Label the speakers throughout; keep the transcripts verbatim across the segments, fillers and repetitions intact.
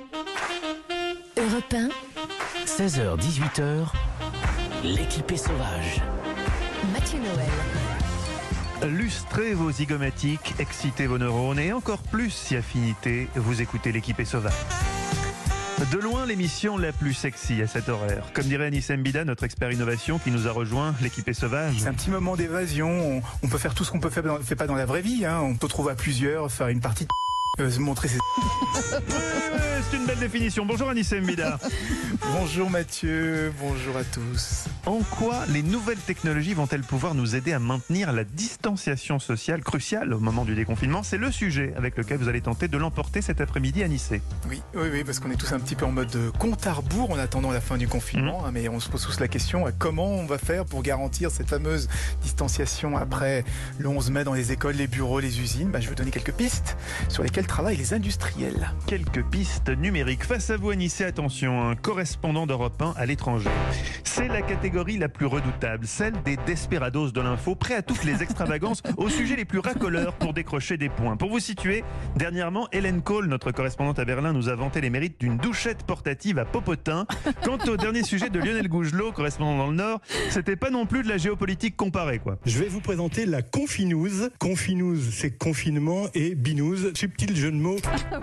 Speaker 1: Europe un,
Speaker 2: seize heures dix-huit heures, l'équipée sauvage.
Speaker 1: Mathieu Noël.
Speaker 3: Lustrez vos zygomatiques, excitez vos neurones et encore plus si affinité, vous écoutez l'équipée sauvage. De loin, l'émission la plus sexy à cet horaire. Comme dirait Anis Mbida, notre expert innovation qui nous a rejoint, l'équipé sauvage.
Speaker 4: C'est un petit moment d'évasion. On, on peut faire tout ce qu'on peut faire, dans, fait pas dans la vraie vie. Hein. On peut trouver à plusieurs, faire une partie de euh, se montrer ses...
Speaker 3: Oui, oui, oui, c'est une belle définition. Bonjour Anis Mbida.
Speaker 4: Bonjour Mathieu, bonjour à tous.
Speaker 3: En quoi les nouvelles technologies vont-elles pouvoir nous aider à maintenir la distanciation sociale cruciale au moment du déconfinement? C'est le sujet avec lequel vous allez tenter de l'emporter cet après-midi à Nice.
Speaker 4: Oui, oui, oui, parce qu'on est tous un petit peu en mode compte à rebours en attendant la fin du confinement. Mmh. Hein, mais on se pose tous la question, comment on va faire pour garantir cette fameuse distanciation après le onze mai dans les écoles, les bureaux, les usines? Bah, je vais vous donner quelques pistes sur lesquelles travaillent les industriels.
Speaker 3: Quelques pistes numériques. Face à vous à Nice, attention, un correspondant d'Europe un à l'étranger. C'est la catégorie la plus redoutable, celle des desperados de l'info, prêts à toutes les extravagances aux sujets les plus racoleurs pour décrocher des points. Pour vous situer, dernièrement, Hélène Kohl, notre correspondante à Berlin, nous a vanté les mérites d'une douchette portative à Popotin. Quant au dernier sujet de Lionel Gougelot, correspondant dans le Nord, c'était pas non plus de la géopolitique comparée, quoi.
Speaker 5: Je vais vous présenter la Confinouze. Confinouze, c'est confinement, et binouze, subtil jeu de mots.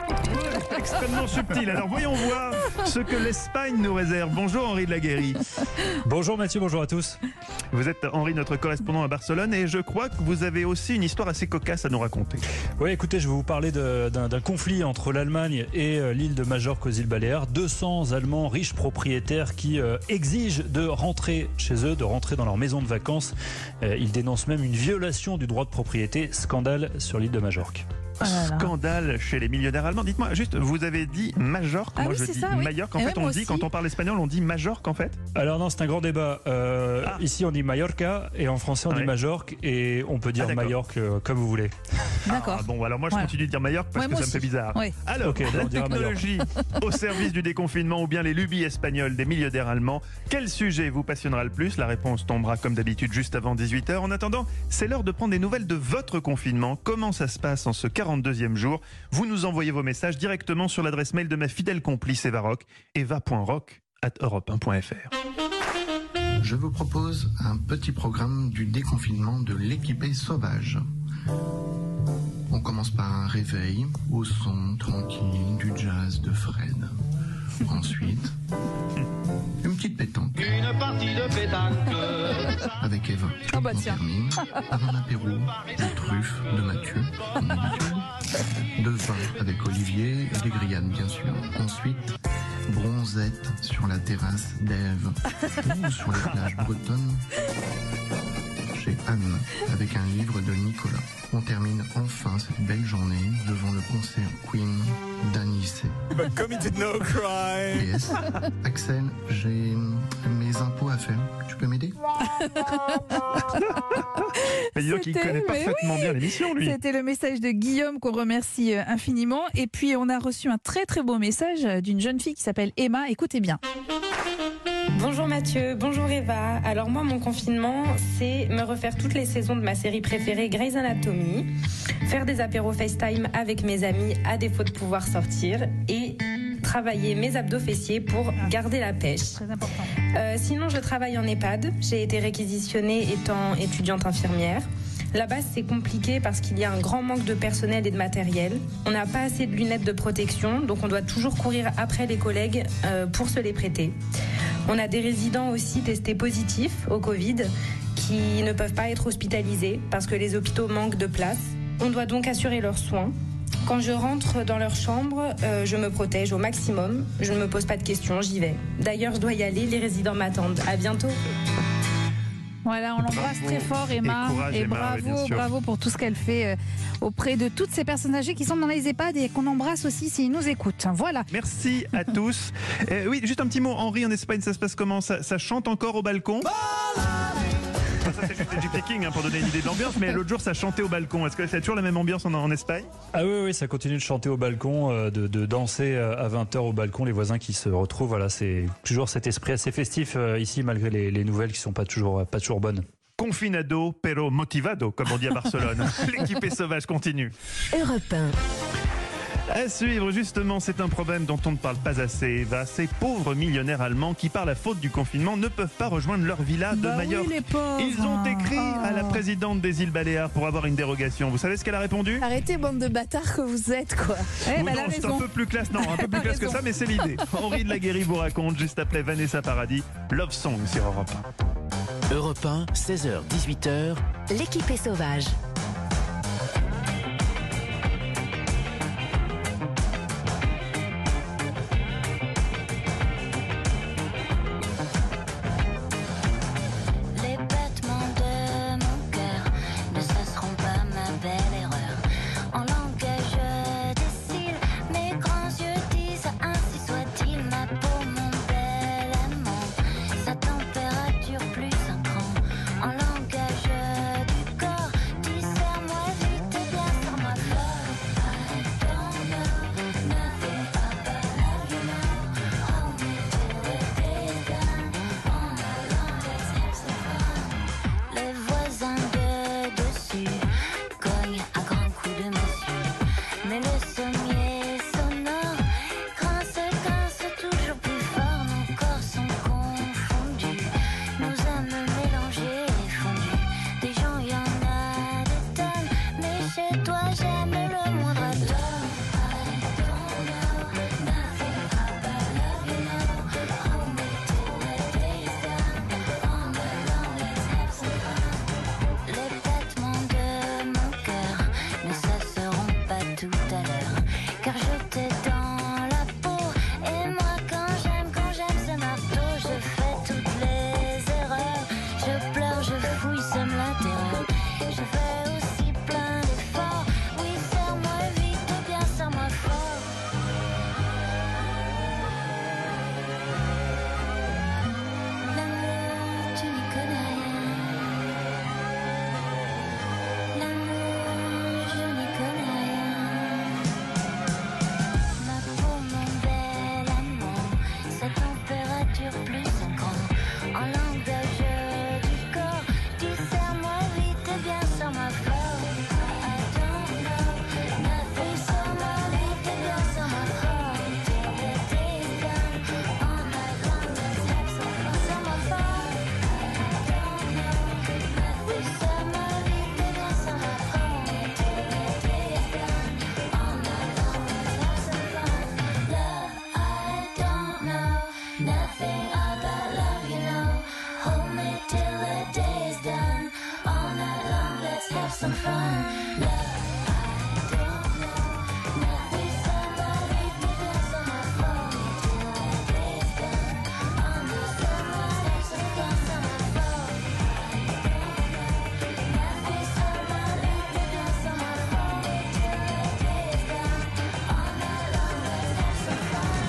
Speaker 3: Extrêmement subtil. Alors voyons voir ce que l'Espagne nous réserve. Bonjour Henri de la Guéry.
Speaker 6: Bonjour Mathieu, bonjour à tous.
Speaker 3: Vous êtes Henri, notre correspondant à Barcelone, et je crois que vous avez aussi une histoire assez cocasse à nous raconter.
Speaker 6: Oui, écoutez, je vais vous parler de, d'un, d'un conflit entre l'Allemagne et euh, l'île de Majorque aux îles Baléares. deux cents Allemands riches propriétaires qui euh, exigent de rentrer chez eux, de rentrer dans leur maison de vacances. Euh, ils dénoncent même une violation du droit de propriété. Scandale sur l'île de Majorque.
Speaker 3: Oh là là. Scandale chez les millionnaires allemands. Dites-moi, juste, vous avez dit Majorque,
Speaker 7: ah
Speaker 3: moi
Speaker 7: oui,
Speaker 3: je dis
Speaker 7: ça, oui.
Speaker 3: Majorque. En
Speaker 7: et
Speaker 3: fait, on dit,
Speaker 7: aussi.
Speaker 3: quand on parle espagnol, on dit Majorque en fait.
Speaker 6: Alors non, c'est un grand débat. Euh, ah. Ici, on dit Mallorca, et en français, on ouais. dit Majorque, et on peut dire ah, Majorque euh, comme vous voulez.
Speaker 7: D'accord.
Speaker 3: Ah, bon, alors moi, je ouais. continue de dire Majorque parce
Speaker 7: ouais,
Speaker 3: que ça
Speaker 7: aussi.
Speaker 3: me fait bizarre.
Speaker 7: Ouais.
Speaker 3: Alors, okay, la technologie au service du déconfinement ou bien les lubies espagnoles des millionnaires allemands. Quel sujet vous passionnera le plus? La réponse tombera comme d'habitude juste avant dix-huit heures. En attendant, c'est l'heure de prendre des nouvelles de votre confinement. Comment ça se passe en ce quarante-deuxième jour? Vous nous envoyez vos messages directement sur l'adresse mail de ma fidèle complice Eva Rock, eva point rock arobase europe un point f r.
Speaker 8: Je vous propose un petit programme du déconfinement de l'équipée sauvage. On commence par un réveil au son tranquille du jazz de Fred. Ensuite, une petite pétanque.
Speaker 9: Une partie de pétanque.
Speaker 8: Avec Eva.
Speaker 7: Oh bah
Speaker 8: on
Speaker 7: tiens.
Speaker 8: termine par un apéro de truffes de Mathieu, comme d'habitude. De vin avec Olivier et des grillades, bien sûr. Ensuite, bronzette sur la terrasse d'Ève ou sur les plages bretonnes chez Anne avec un livre de Nicolas. On termine enfin cette belle journée devant le concert Queen d'Anissé.
Speaker 4: But committed no crime.
Speaker 8: P S, Axel, j'ai mes impôts à faire. Tu peux m'aider?
Speaker 3: Mais dis donc, il connaît parfaitement oui. bien l'émission, lui.
Speaker 7: C'était le message de Guillaume qu'on remercie infiniment. Et puis, on a reçu un très très beau message d'une jeune fille qui s'appelle Emma. Écoutez bien.
Speaker 10: Bonjour Mathieu, bonjour Eva. Alors moi, mon confinement, c'est me refaire toutes les saisons de ma série préférée Grey's Anatomy, faire des apéros FaceTime avec mes amis à défaut de pouvoir sortir et travailler mes abdos fessiers pour garder la pêche.
Speaker 7: Très important.
Speaker 10: Euh, sinon, je travaille en EHPAD. J'ai été réquisitionnée étant étudiante infirmière. Là-bas, c'est compliqué parce qu'il y a un grand manque de personnel et de matériel. On n'a pas assez de lunettes de protection, donc on doit toujours courir après les collègues euh, pour se les prêter. On a des résidents aussi testés positifs au Covid qui ne peuvent pas être hospitalisés parce que les hôpitaux manquent de place. On doit donc assurer leurs soins. Quand je rentre dans leur chambre, euh, je me protège au maximum. Je ne me pose pas de questions, j'y vais. D'ailleurs, je dois y aller, les résidents m'attendent. À bientôt.
Speaker 7: Voilà, on l'embrasse très fort, Emma.
Speaker 3: Et, courage,
Speaker 7: et
Speaker 3: Emma,
Speaker 7: bravo, bravo pour tout ce qu'elle fait auprès de toutes ces personnes âgées qui sont dans les EHPAD et qu'on embrasse aussi s'ils nous écoutent. Voilà.
Speaker 3: Merci à tous. Euh, oui, juste un petit mot. Henri, en Espagne, ça se passe comment? ça, ça chante encore au balcon? Ça, c'est juste du picking hein, pour donner une idée de l'ambiance, mais l'autre jour ça chantait au balcon. Est-ce que c'est toujours la même ambiance en, en Espagne?
Speaker 6: Ah oui, oui, ça continue de chanter au balcon, euh, de, de danser à vingt heures au balcon, les voisins qui se retrouvent. Voilà, c'est toujours cet esprit assez festif euh, ici, malgré les, les nouvelles qui sont pas toujours, pas toujours bonnes.
Speaker 3: Confinado, pero motivado, comme on dit à Barcelone. L'équipée sauvage continue.
Speaker 1: Europe un.
Speaker 3: À suivre, justement, c'est un problème dont on ne parle pas assez, Eva. Ces pauvres millionnaires allemands qui, par la faute du confinement, ne peuvent pas rejoindre leur villa de
Speaker 7: bah
Speaker 3: Majorque.
Speaker 7: Oui, les pauvres.
Speaker 3: Ils ont écrit
Speaker 7: oh.
Speaker 3: à la présidente des îles Baléares pour avoir une dérogation. Vous savez ce qu'elle a répondu?
Speaker 1: Arrêtez, bande de bâtards que vous êtes, quoi.
Speaker 7: Eh,
Speaker 3: Ou
Speaker 7: bah,
Speaker 3: non,
Speaker 7: elle a
Speaker 3: c'est un
Speaker 7: raison.
Speaker 3: peu plus classe, non, un peu plus classe que ça, mais c'est l'idée. Henri de la Guérie vous raconte, juste après Vanessa Paradis, Love Song sur Europe un.
Speaker 2: Europe un, seize heures dix-huit heures.
Speaker 1: L'équipe est sauvage.
Speaker 11: Les battements de mon cœur ne cesseront pas ma belle erreur. En langage des cils, mes grands yeux disent ainsi soit-il. Ma peau, mon bel amant, sa température plus un cran. En langage du corps, dis serre-moi vite et bien serre-moi fort. I don't know nothing about love, you know. Hold me till the day is done. All night long, let's have some fun. Les voisins de dessus cognent à grands coups de massue. Mais le sommier sonore grince, grince toujours plus fort. Nos corps sont confondus, nos âmes mélangées et fondues. Des gens, y en a des tonnes, mais chez toi j'aime le moindre atome. I don't know nothing about love, you know. Hold me till the day is done. All night long, let's have some fun. Les battements de mon cœur ne cesseront pas tout à l'heure, car je t'ai dans la peau. Et moi quand j'aime, quand j'aime ce marteau, je fais toutes les erreurs. Je pleure, je fouille, sème la terreur. Je fais aussi plein d'efforts. Oui, serre-moi vite et bien serre-moi fort. L'amour, tu n'y connais rien. L'amour, je n'y connais rien. Ma peau, mon bel amant, sa température plus un grand. En langage du corps, dis serre-moi vite et bien serre-moi fort. I don't know nothing, serre-moi vite et bien serre-moi fort. Till the day is done, all night long, let's have some fun. Serre-moi fort. I don't know nothing, serre-moi vite et bien serre-moi fort. Till the day is done, all night long, let's have some fun. Love, I don't know nothing about love, you know. Hold me till the day is done. All night long, let's have some fun. Love, I don't know nothing, serre-moi vite et bien serre-moi fort. Till the day is done. All night long, let's have some fun. Serre-moi fort. I don't know nothing, serre-moi vite et bien serre-moi fort. Till the day is done. All night long, let's have some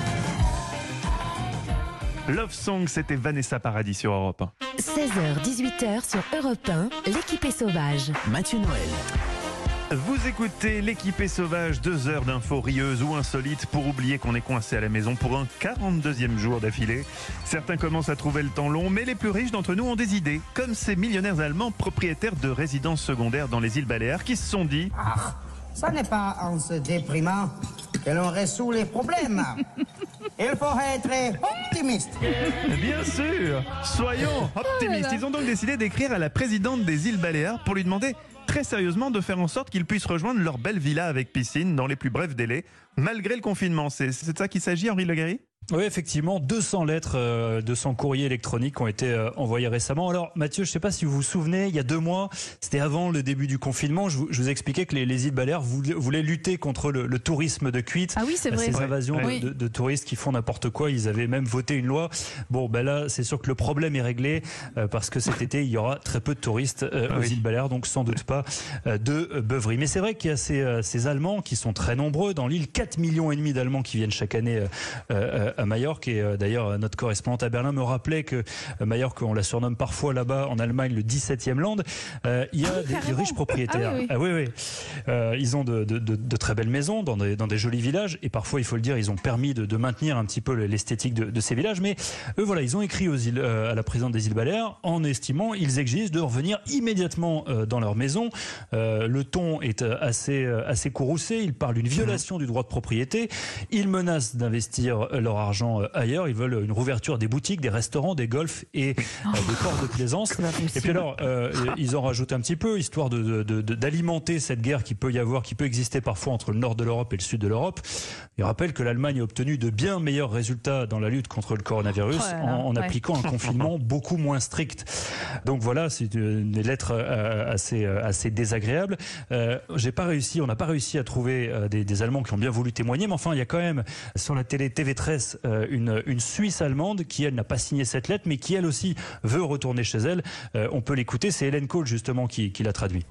Speaker 11: fun.
Speaker 3: Love Song, c'était Vanessa Paradis sur Europe un.
Speaker 1: seize heures dix-huit heures sur Europe un, l'équipe est sauvage.
Speaker 2: Mathieu Noël.
Speaker 3: Vous écoutez l'équipée sauvage, deux heures d'infos rieuses ou insolites pour oublier qu'on est coincé à la maison pour un quarante-deuxième jour d'affilée. Certains commencent à trouver le temps long, mais les plus riches d'entre nous ont des idées, comme ces millionnaires allemands propriétaires de résidences secondaires dans les îles Baléares qui se sont dit
Speaker 12: Ah, ça n'est pas en se déprimant que l'on résout les problèmes. Il faut être optimiste.
Speaker 3: Bien sûr, soyons optimistes. Ils ont donc décidé d'écrire à la présidente des îles Baléares pour lui demander très sérieusement de faire en sorte qu'ils puissent rejoindre leur belle villa avec piscine dans les plus brefs délais, malgré le confinement. C'est c'est de ça qu'il s'agit, Henri Le Guéry ?
Speaker 6: Oui, effectivement, deux cents lettres, euh, deux cents courriers électroniques ont été euh, envoyés récemment. Alors, Mathieu, je ne sais pas si vous vous souvenez, il y a deux mois, c'était avant le début du confinement, je vous, je vous expliquais que les, les îles Baléares voulaient, voulaient lutter contre le, le tourisme de cuite.
Speaker 7: Ah oui, c'est vrai.
Speaker 6: Ces
Speaker 7: Ouais.
Speaker 6: invasions
Speaker 7: Ouais.
Speaker 6: de, de, de touristes qui font n'importe quoi. Ils avaient même voté une loi. Bon, ben là, c'est sûr que le problème est réglé euh, parce que cet été, il y aura très peu de touristes euh, aux
Speaker 3: Oui.
Speaker 6: îles Baléares, donc sans doute pas euh, de euh, beuverie. Mais c'est vrai qu'il y a ces, euh, ces Allemands qui sont très nombreux dans l'île, quatre millions et demi d'Allemands qui viennent chaque année euh, euh, à Majorque. Et euh, d'ailleurs, notre correspondante à Berlin me rappelait que euh, Majorque, on la surnomme parfois là-bas en Allemagne le dix-septième land. Euh, il y a
Speaker 7: ah,
Speaker 6: des, des riches propriétaires.
Speaker 7: Ah oui, oui.
Speaker 6: Ah, oui, oui. Euh, ils ont de, de, de, de très belles maisons dans des, dans des jolis villages. Et parfois, il faut le dire, ils ont permis de, de maintenir un petit peu l'esthétique de, de ces villages. Mais eux, voilà, ils ont écrit aux îles, euh, à la présidente des îles Baléares en estimant, ils exigent de revenir immédiatement euh, dans leur maison. Euh, le ton est assez, assez courroucé. Ils parlent d'une violation du droit de propriété. Ils menacent d'investir leur argent ailleurs. Ils veulent une rouverture des boutiques, des restaurants, des golfs et oh, euh, des ports de plaisance. Et puis alors, euh, ils en rajoutent un petit peu, histoire de, de, de, d'alimenter cette guerre qui peut y avoir, qui peut exister parfois entre le nord de l'Europe et le sud de l'Europe. Ils rappellent que l'Allemagne a obtenu de bien meilleurs résultats dans la lutte contre le coronavirus oh là là, en, en ouais. appliquant un confinement beaucoup moins strict. Donc voilà, c'est des lettres assez, assez désagréables. Euh, j'ai pas réussi, on n'a pas réussi à trouver euh, des, des Allemands qui ont bien voulu témoigner, mais enfin, il y a quand même sur la télé T V treize euh, une, une Suisse allemande qui, elle, n'a pas signé cette lettre, mais qui, elle aussi, veut retourner chez elle. Euh, on peut l'écouter, c'est Hélène Kohl, justement, qui, qui l'a traduit.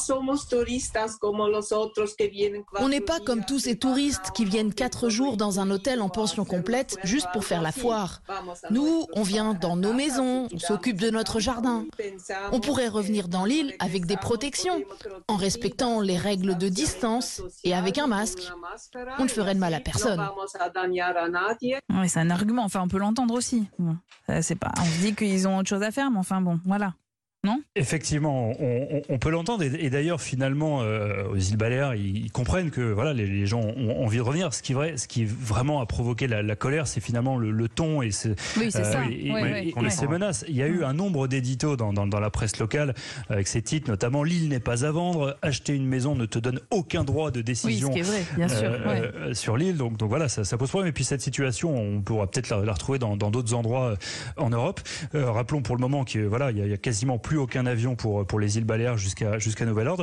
Speaker 13: On n'est pas comme tous ces touristes qui viennent quatre jours dans un hôtel en pension complète juste pour faire la foire. Nous, on vient dans nos maisons, on s'occupe de notre jardin. On pourrait revenir dans l'île avec des protections, en respectant les règles de distance et avec un masque. On ne ferait de mal à personne.
Speaker 7: Oui, c'est un argument, enfin on peut l'entendre aussi. Bon, c'est pas, on se dit qu'ils ont autre chose à faire, mais enfin bon, voilà. Non ?
Speaker 6: Effectivement, on, on, on peut l'entendre et, et d'ailleurs finalement euh, aux îles Baléares ils, ils comprennent que voilà les, les gens ont envie de revenir. Ce qui vrai, ce qui vraiment a provoqué la, la colère, c'est finalement le, le ton et, ce,
Speaker 7: oui, c'est euh, ça.
Speaker 6: et,
Speaker 7: ouais,
Speaker 6: et,
Speaker 7: ouais,
Speaker 6: et
Speaker 7: ouais.
Speaker 6: ces menaces. Il y a eu un nombre d'éditos dans, dans, dans la presse locale avec ces titres, notamment l'île n'est pas à vendre, acheter une maison ne te donne aucun droit de décision.
Speaker 7: Oui, ce qui est vrai, bien sûr.
Speaker 6: Euh,
Speaker 7: ouais.
Speaker 6: Sur l'île, donc, donc voilà, ça, ça pose problème. Et puis cette situation, on pourra peut-être la, la retrouver dans, dans d'autres endroits en Europe. Euh, rappelons pour le moment que voilà, il y, y a quasiment plus aucun avion pour pour les îles Baléares jusqu'à jusqu'à nouvel ordre.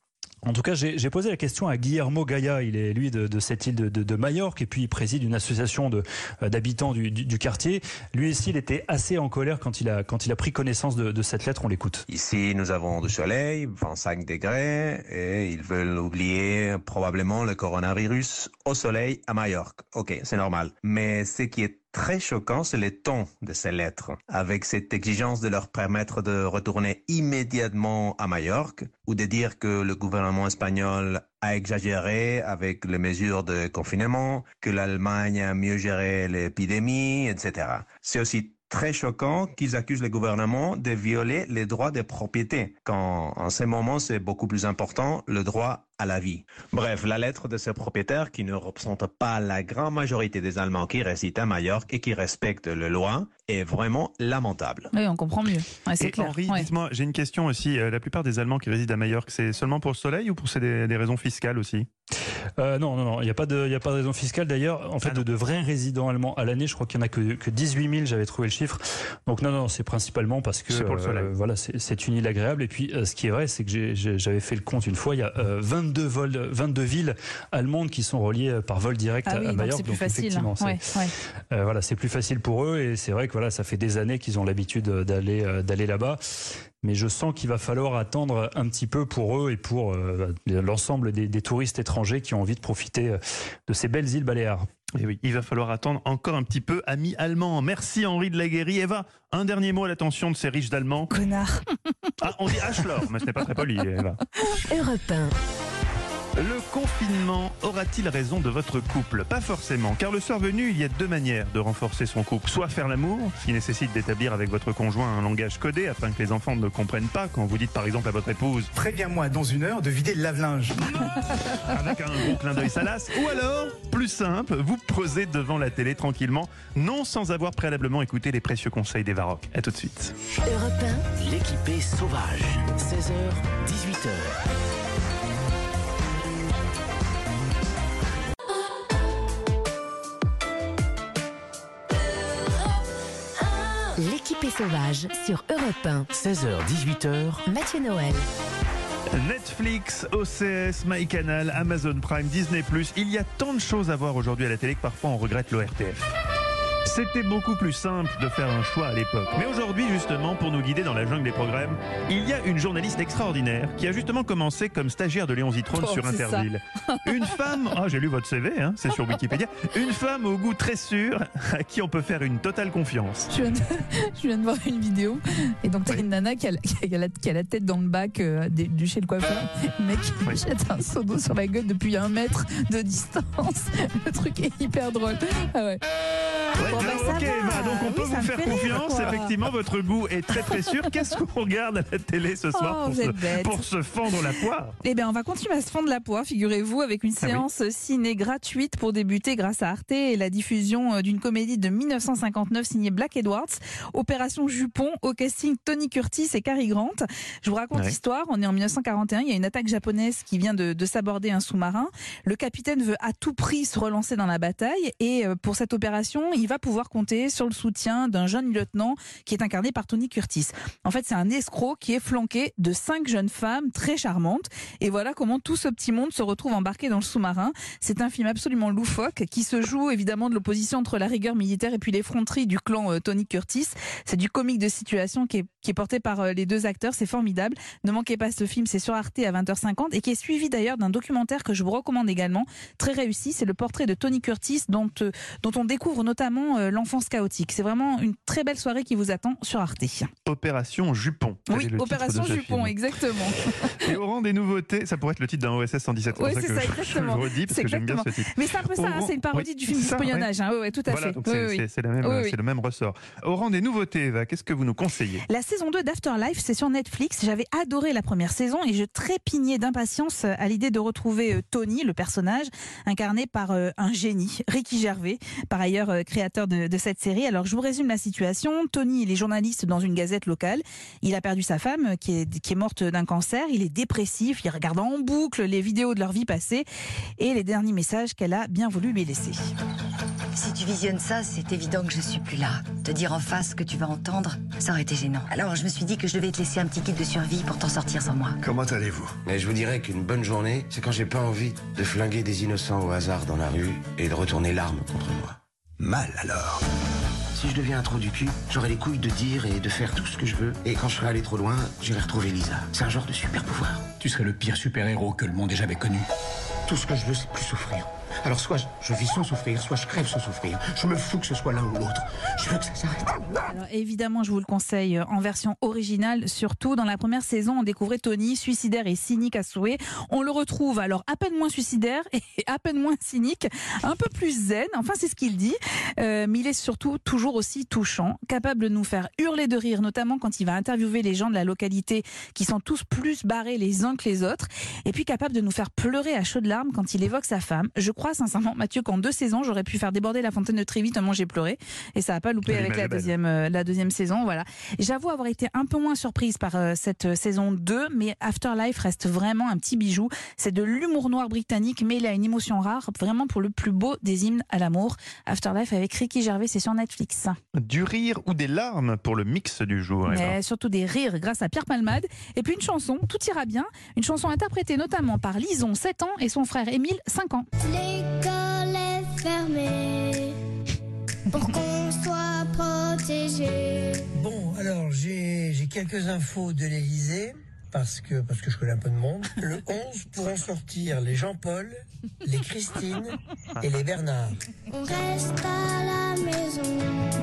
Speaker 6: En tout cas, j'ai, j'ai posé la question à Guillermo Gaia. Il est, lui, de, de cette île de, de, de Majorque, et puis il préside une association de, d'habitants du, du, du quartier. Lui aussi, il était assez en colère quand il a, quand il a pris connaissance de, de cette lettre. On l'écoute.
Speaker 14: Ici, nous avons du soleil, vingt-cinq degrés, et ils veulent oublier probablement le coronavirus au soleil à Majorque. Ok, c'est normal. Mais ce qui est très choquant, c'est le ton de ces lettres, avec cette exigence de leur permettre de retourner immédiatement à Majorque, ou de dire que le gouvernement espagnol a exagéré avec les mesures de confinement, que l'Allemagne a mieux géré l'épidémie, et cetera. C'est aussi très choquant qu'ils accusent le gouvernement de violer les droits des propriétés, quand en ce moment c'est beaucoup plus important, le droit à la vie. Bref, la lettre de ces propriétaires qui ne représentent pas la grande majorité des Allemands qui résident à Majorque et qui respectent les lois est vraiment lamentable.
Speaker 7: Oui, on comprend mieux. Ouais, c'est
Speaker 3: et
Speaker 7: clair.
Speaker 3: Henri,
Speaker 7: ouais.
Speaker 3: dites-moi, j'ai une question aussi. La plupart des Allemands qui résident à Majorque, c'est seulement pour le soleil ou pour des, des raisons fiscales aussi ?
Speaker 6: Euh, non, non, non, il n'y a pas de, il y a pas de raison fiscale. D'ailleurs, en fait, ah de, de vrais résidents allemands à l'année, je crois qu'il n'y en a que, que dix-huit mille, j'avais trouvé le chiffre. Donc non, non, c'est principalement parce que
Speaker 3: c'est pour le soleil.
Speaker 6: Euh, voilà, c'est, c'est une île agréable. Et puis, euh, ce qui est vrai, c'est que j'ai, j'ai, j'avais fait le compte une fois. Il y a euh, vingt-deux vols, vingt-deux villes allemandes qui sont reliées par vol direct
Speaker 7: ah oui,
Speaker 6: à Majorque.
Speaker 7: Donc c'est plus
Speaker 6: donc,
Speaker 7: facile.
Speaker 6: effectivement,
Speaker 7: Ouais,
Speaker 6: c'est,
Speaker 7: ouais.
Speaker 6: Euh, voilà, c'est plus facile pour eux. Et c'est vrai que voilà, ça fait des années qu'ils ont l'habitude d'aller, euh, d'aller là-bas. Mais je sens qu'il va falloir attendre un petit peu pour eux et pour euh, l'ensemble des, des touristes étrangers qui ont envie de profiter de ces belles îles Baléares.
Speaker 3: Et oui, il va falloir attendre encore un petit peu, amis allemands. Merci Henri de la Guérie. Eva, un dernier mot à l'attention de ces riches d'Allemands.
Speaker 7: Connard.
Speaker 3: Ah, on dit Hachlor, mais ce n'est pas très poli, Eva.
Speaker 1: Europe un.
Speaker 3: Le confinement aura-t-il raison de votre couple ? Pas forcément, car le soir venu, il y a deux manières de renforcer son couple. Soit faire l'amour, ce qui nécessite d'établir avec votre conjoint un langage codé afin que les enfants ne comprennent pas quand vous dites par exemple à votre épouse «
Speaker 4: Préviens-moi dans une heure de vider le lave-linge ».
Speaker 3: Avec un gros clin d'œil salace. Ou alors, plus simple, vous posez devant la télé tranquillement, non sans avoir préalablement écouté les précieux conseils des Varrocs. A tout de suite.
Speaker 1: Europe un.
Speaker 2: L'équipée sauvage, seize heures, dix-huit heures.
Speaker 1: L'équipée sauvage sur Europe un.
Speaker 2: seize heures, dix-huit heures.
Speaker 1: Mathieu Noël.
Speaker 3: Netflix, O C S, MyCanal, Amazon Prime, Disney plus. Il y a tant de choses à voir aujourd'hui à la télé que parfois on regrette l'O R T F. C'était beaucoup plus simple de faire un choix à l'époque. Mais aujourd'hui, justement, pour nous guider dans la jungle des programmes, il y a une journaliste extraordinaire qui a justement commencé comme stagiaire de Léon Zitrone
Speaker 7: Oh,
Speaker 3: sur
Speaker 7: c'est
Speaker 3: Interville. Une femme, ah j'ai lu votre C V, hein, c'est sur Wikipédia, une femme au goût très sûr, à qui on peut faire une totale confiance.
Speaker 7: Je viens, de, je viens de voir une vidéo et donc t'as une nana qui a, la- qui, a la, qui a la tête dans le bac euh, des- du chez le coiffeur. Le mec qui lui jette un seau d'eau sur la gueule depuis un mètre de distance. Le truc est hyper drôle. Ah ouais.
Speaker 3: Ouais,
Speaker 7: Bon, bah,
Speaker 3: alors,
Speaker 7: ça
Speaker 3: ok,
Speaker 7: va.
Speaker 3: bah, donc on
Speaker 7: Oui,
Speaker 3: peut
Speaker 7: ça
Speaker 3: vous
Speaker 7: me
Speaker 3: faire
Speaker 7: fait rire,
Speaker 3: confiance.
Speaker 7: quoi.
Speaker 3: Effectivement, votre goût est très très sûr. Qu'est-ce qu'on regarde à la télé ce soir
Speaker 7: Oh,
Speaker 3: pour,
Speaker 7: vous
Speaker 3: se,
Speaker 7: êtes bête.
Speaker 3: pour se fendre la poire?
Speaker 7: Eh bien, on va continuer à se fendre la poire, figurez-vous, avec une
Speaker 3: Ah oui.
Speaker 7: séance ciné gratuite pour débuter grâce à Arte et la diffusion euh, d'une comédie de mille neuf cent cinquante-neuf signée Black Edwards, Opération Jupon, au casting Tony Curtis et Cary Grant. Je vous raconte
Speaker 15: Ouais.
Speaker 7: l'histoire. On est en mille neuf cent quarante et un. Il y a une attaque japonaise qui vient de, de s'aborder un sous-marin. Le capitaine veut à tout prix se relancer dans la bataille et euh, pour cette opération, il va pouvoir compter sur le soutien d'un jeune lieutenant qui est incarné par Tony Curtis. En fait, c'est un escroc qui est flanqué de cinq jeunes femmes très charmantes. Et voilà comment tout ce petit monde se retrouve embarqué dans le sous-marin. C'est un film absolument loufoque qui se joue évidemment de l'opposition entre la rigueur militaire et puis l'effronterie du clan euh, Tony Curtis. C'est du comique de situation qui est, qui est porté par euh, les deux acteurs. C'est formidable. Ne manquez pas ce film, c'est sur Arte à vingt heures cinquante et qui est suivi d'ailleurs d'un documentaire que je vous recommande également. Très réussi, c'est le portrait de Tony Curtis dont, euh, dont on découvre notamment euh, l'enfance chaotique. C'est vraiment une très belle soirée qui vous attend sur Arte.
Speaker 3: Opération Jupon. tel
Speaker 7: Oui,
Speaker 3: est le titre
Speaker 7: Opération
Speaker 3: de ce
Speaker 7: Jupon,
Speaker 3: film.
Speaker 7: exactement.
Speaker 3: Et au rang des nouveautés, ça pourrait être le titre d'un O S S cent dix-sept. C'est
Speaker 7: Oui,
Speaker 3: pour ça
Speaker 7: c'est
Speaker 3: que
Speaker 7: ça,
Speaker 3: je, je
Speaker 7: exactement.
Speaker 3: le redis parce
Speaker 7: C'est
Speaker 3: que j'aime bien ce
Speaker 7: exactement.
Speaker 3: titre.
Speaker 7: Mais c'est un peu ça,
Speaker 3: Au
Speaker 7: hein,
Speaker 3: rang-
Speaker 7: c'est une parodie
Speaker 3: oui,
Speaker 7: du film
Speaker 3: c'est ça,
Speaker 7: d'espionnage.
Speaker 3: ouais.
Speaker 7: Hein, oui, oui, tout à
Speaker 3: Voilà,
Speaker 7: fait.
Speaker 3: donc
Speaker 7: Oui,
Speaker 3: c'est
Speaker 7: oui,
Speaker 3: c'est-
Speaker 7: oui.
Speaker 3: c'est la même-
Speaker 7: Oui, oui.
Speaker 3: c'est le même ressort. Au rang des nouveautés, Eva, qu'est-ce que vous nous conseillez?
Speaker 7: La saison deux d'Afterlife, c'est sur Netflix. J'avais adoré la première saison et je trépignais d'impatience à l'idée de retrouver euh, Tony, le personnage, incarné par euh, un génie, Ricky Gervais, par ailleurs euh, créateur de, de cette série. Alors, je vous résume la situation. Tony, il est journaliste dans une gazette locale. Il a perdu sa femme euh, qui est, qui est morte d'un cancer. Il est dépressif. Il regarde en boucle les vidéos de leur vie passée et les derniers messages qu'elle a bien voulu lui laisser.
Speaker 16: Si tu visionnes ça, c'est évident que je suis plus là. Te dire en face ce que tu vas entendre, ça aurait été gênant. Alors je me suis dit que je devais te laisser un petit kit de survie pour t'en sortir sans moi.
Speaker 17: Comment allez-vous? Mais je vous dirais qu'une bonne journée, c'est quand j'ai pas envie de flinguer des innocents au hasard dans la rue et de retourner l'arme contre moi. Mal alors. Si je deviens un trou du cul, j'aurai les couilles de dire et de faire tout ce que je veux. Et quand je serai allé trop loin, j'irai retrouver Lisa. C'est un genre de super pouvoir.
Speaker 18: Tu serais le pire super-héros que le monde ait jamais connu.
Speaker 17: Tout ce que je veux, c'est plus souffrir. Alors soit je, je vis sans souffrir, soit je crève sans souffrir. Je me fous que ce soit l'un ou l'autre. Je veux que ça s'arrête.
Speaker 7: Alors évidemment, je vous le conseille en version originale. Surtout, dans la première saison, on découvrait Tony, suicidaire et cynique à souhait. On le retrouve alors à peine moins suicidaire et à peine moins cynique, un peu plus zen, enfin c'est ce qu'il dit. Euh, mais il est surtout toujours aussi touchant, capable de nous faire hurler de rire, notamment quand il va interviewer les gens de la localité qui sont tous plus barrés les uns que les autres. Et puis capable de nous faire pleurer à chaudes larmes quand il évoque sa femme. Je crois sincèrement, Mathieu, qu'en deux saisons, j'aurais pu faire déborder la fontaine de Trévi tellement j'ai pleuré. Et ça n'a pas loupé
Speaker 3: Elle est
Speaker 7: avec
Speaker 3: belle,
Speaker 7: la
Speaker 3: belle.
Speaker 7: deuxième, euh, la deuxième saison. Voilà. J'avoue avoir été un peu moins surprise par euh, cette euh, saison deux, mais Afterlife reste vraiment un petit bijou. C'est de l'humour noir britannique, mais il a une émotion rare, vraiment pour le plus beau des hymnes à l'amour. Afterlife avec Ricky Gervais, c'est sur Netflix.
Speaker 3: Du rire ou des larmes pour le mix du jour, Eva.
Speaker 7: Mais surtout des rires grâce à Pierre Palmade. Et puis une chanson, Tout ira bien. Une chanson interprétée notamment par Lison, sept ans, et son frère Émile, cinq ans.
Speaker 15: L'école est fermée pour qu'on soit protégé.
Speaker 19: Bon, alors j'ai j'ai quelques infos de l'Élysée parce que parce que je connais un peu de monde. Le onze pourront sortir les Jean-Paul, les Christine et les Bernard.
Speaker 15: On reste à la maison.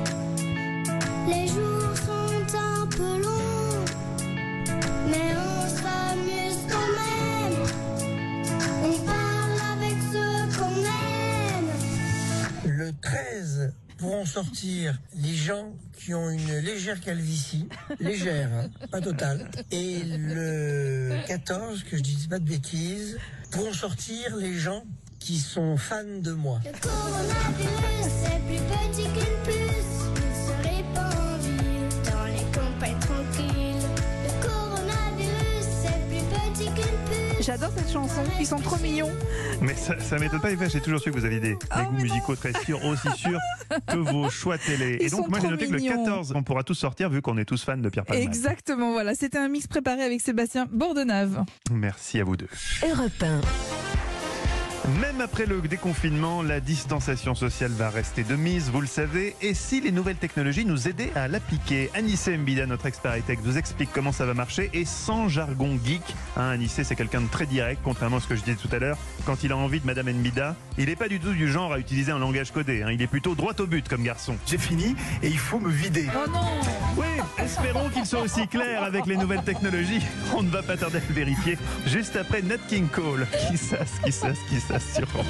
Speaker 15: Les jours sont un peu longs, mais on s'amuse quand même. On parle avec ceux qu'on aime.
Speaker 19: Le treize pourront sortir les gens qui ont une légère calvitie, légère, hein, pas totale. Et le quatorze, que je dise pas de bêtises, pourront sortir les gens qui sont fans de moi.
Speaker 15: Le coronavirus est plus petit qu'une puce. Il se répand en ville dans les campagnes tranquilles. Le coronavirus est plus petit qu'une puce.
Speaker 7: J'adore cette chanson, ils sont trop mignons.
Speaker 3: Mais ça, ça m'étonne pas, Eva, j'ai toujours su que vous aviez des, des goûts musicaux très sûrs, aussi sûrs que vos choix télé.
Speaker 7: Ils
Speaker 3: Et donc,
Speaker 7: sont
Speaker 3: moi, j'ai
Speaker 7: trop
Speaker 3: noté
Speaker 7: mignons.
Speaker 3: que le quatorze, on pourra tous sortir vu qu'on est tous fans de Pierre Palmade.
Speaker 7: Exactement, voilà. C'était un mix préparé avec Sébastien Bordenave.
Speaker 3: Merci à vous deux.
Speaker 1: Europe un.
Speaker 3: Même après le déconfinement, la distanciation sociale va rester de mise, vous le savez. Et si les nouvelles technologies nous aidaient à l'appliquer? Anissé Mbida, notre expert high-tech, vous explique comment ça va marcher et sans jargon geek. Hein, Anissé, c'est quelqu'un de très direct, contrairement à ce que je disais tout à l'heure. Quand il a envie de Madame Mbida, il n'est pas du tout du genre à utiliser un langage codé. Hein, il est plutôt droit au but comme garçon.
Speaker 4: J'ai fini et il faut me vider.
Speaker 7: Oh non!
Speaker 3: Oui, espérons qu'il soit aussi clair avec les nouvelles technologies. On ne va pas tarder à le vérifier. Juste après Nat King Cole. Qui sasse, qui sasse, qui sasse sur Europe.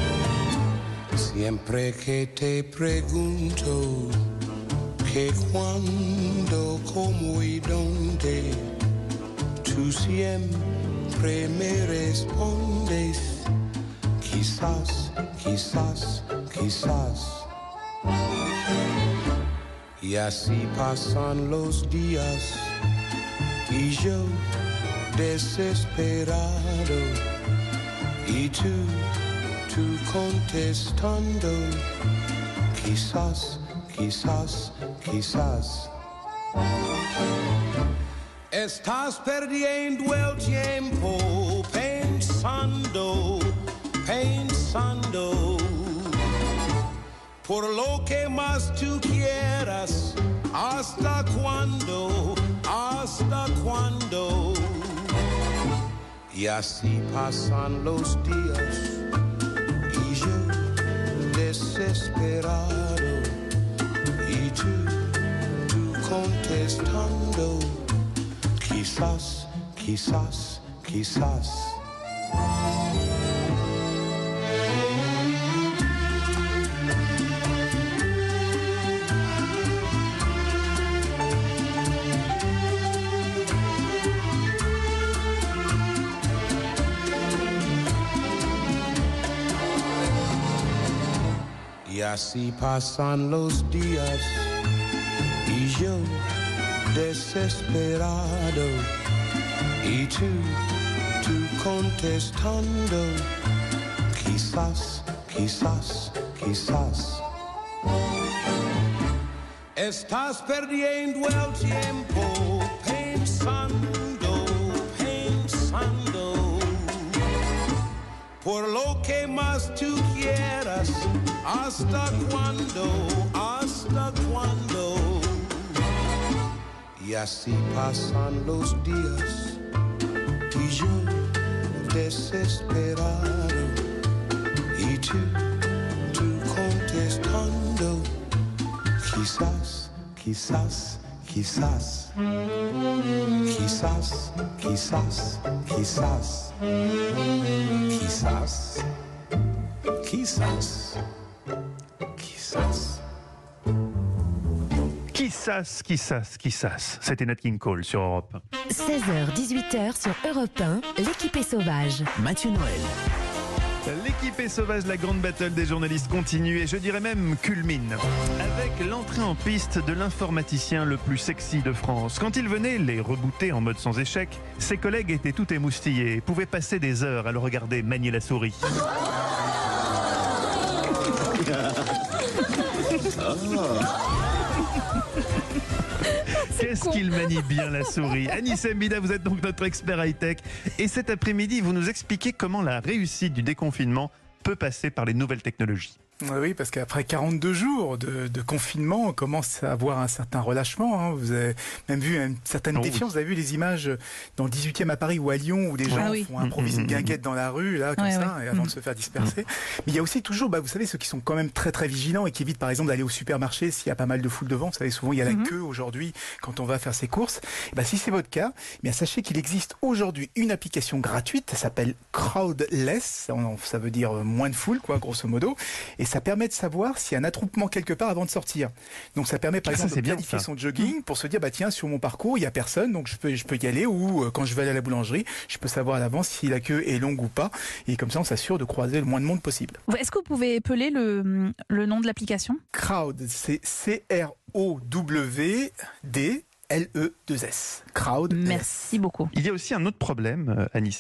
Speaker 20: Siempre que te pregunto que cuando, cómo y dónde, tú siempre me respondes, quizás, quizás, quizás. Y así pasan los días y yo desesperado y tú, tú contestando, quizás, quizás, quizás. Estás perdiendo el tiempo pensando, pensando, por lo que más tú quieras, hasta cuándo, hasta cuándo. Y así pasan los días y yo desesperado y tú, tú contestando, quizás, quizás, quizás. Y así pasan los días y yo desesperado y tú, tú contestando, quizás, quizás, quizás. Estás perdiendo el tiempo pensando, pensando, por lo que más tú quieras. ¿Hasta cuándo? ¿Hasta cuándo? Y así pasan los días y yo desesperado y tú, tú contestando, quizás, quizás, quizás, quizás, quizás, quizás, quizás, quizás.
Speaker 3: Qui sasse, qui sasse, qui sasse. C'était Nat King Cole sur Europe.
Speaker 1: seize heures dix-huit heures sur Europe un, l'équipe est sauvage.
Speaker 2: Mathieu Noël.
Speaker 3: L'équipe est sauvage, la grande battle des journalistes continue et je dirais même culmine. Avec l'entrée en piste de l'informaticien le plus sexy de France. Quand il venait les rebooter en mode sans échec, ses collègues étaient tout émoustillés et pouvaient passer des heures à le regarder manier la souris. Qu'est-ce qu'il manie bien la souris. Anissé Mbida, vous êtes donc notre expert high-tech. Et cet après-midi, vous nous expliquez comment la réussite du déconfinement peut passer par les nouvelles technologies.
Speaker 4: Oui, parce qu'après quarante-deux jours de, de confinement, on commence à avoir un certain relâchement. Hein. Vous avez même vu une certaine
Speaker 3: oh,
Speaker 4: défiance.
Speaker 3: oui.
Speaker 4: Vous avez vu les images dans le dix-huitième à Paris ou à Lyon où des gens
Speaker 7: ah, oui.
Speaker 4: font improviser une guinguette dans la rue, là, comme
Speaker 7: ouais,
Speaker 4: ça,
Speaker 7: ouais.
Speaker 4: et avant
Speaker 7: mmh.
Speaker 4: de se faire disperser. Mais il y a aussi toujours, bah, vous savez, ceux qui sont quand même très très vigilants et qui évitent par exemple d'aller au supermarché s'il y a pas mal de foule devant. Vous savez, souvent il y a la mmh. queue aujourd'hui quand on va faire ses courses. Et bah, si c'est votre cas, eh bien, sachez qu'il existe aujourd'hui une application gratuite. Ça s'appelle Crowdless. Ça veut dire moins de foule, quoi, grosso modo. Et ça permet de savoir s'il y a un attroupement quelque part avant de sortir. Donc ça permet par
Speaker 3: ah,
Speaker 4: exemple
Speaker 3: ça,
Speaker 4: de planifier son jogging pour se dire bah tiens, sur mon parcours il y a personne, donc je peux je peux y aller, ou euh, quand je vais aller à la boulangerie je peux savoir à l'avance si la queue est longue ou pas, et comme ça on s'assure de croiser le moins de monde possible.
Speaker 7: Est-ce que vous pouvez épeler le, le nom de l'application?
Speaker 4: Crowd, c'est C R O W D L E deux S. Crowd.
Speaker 7: Merci beaucoup.
Speaker 3: Il y a aussi un autre problème, euh, Anissé.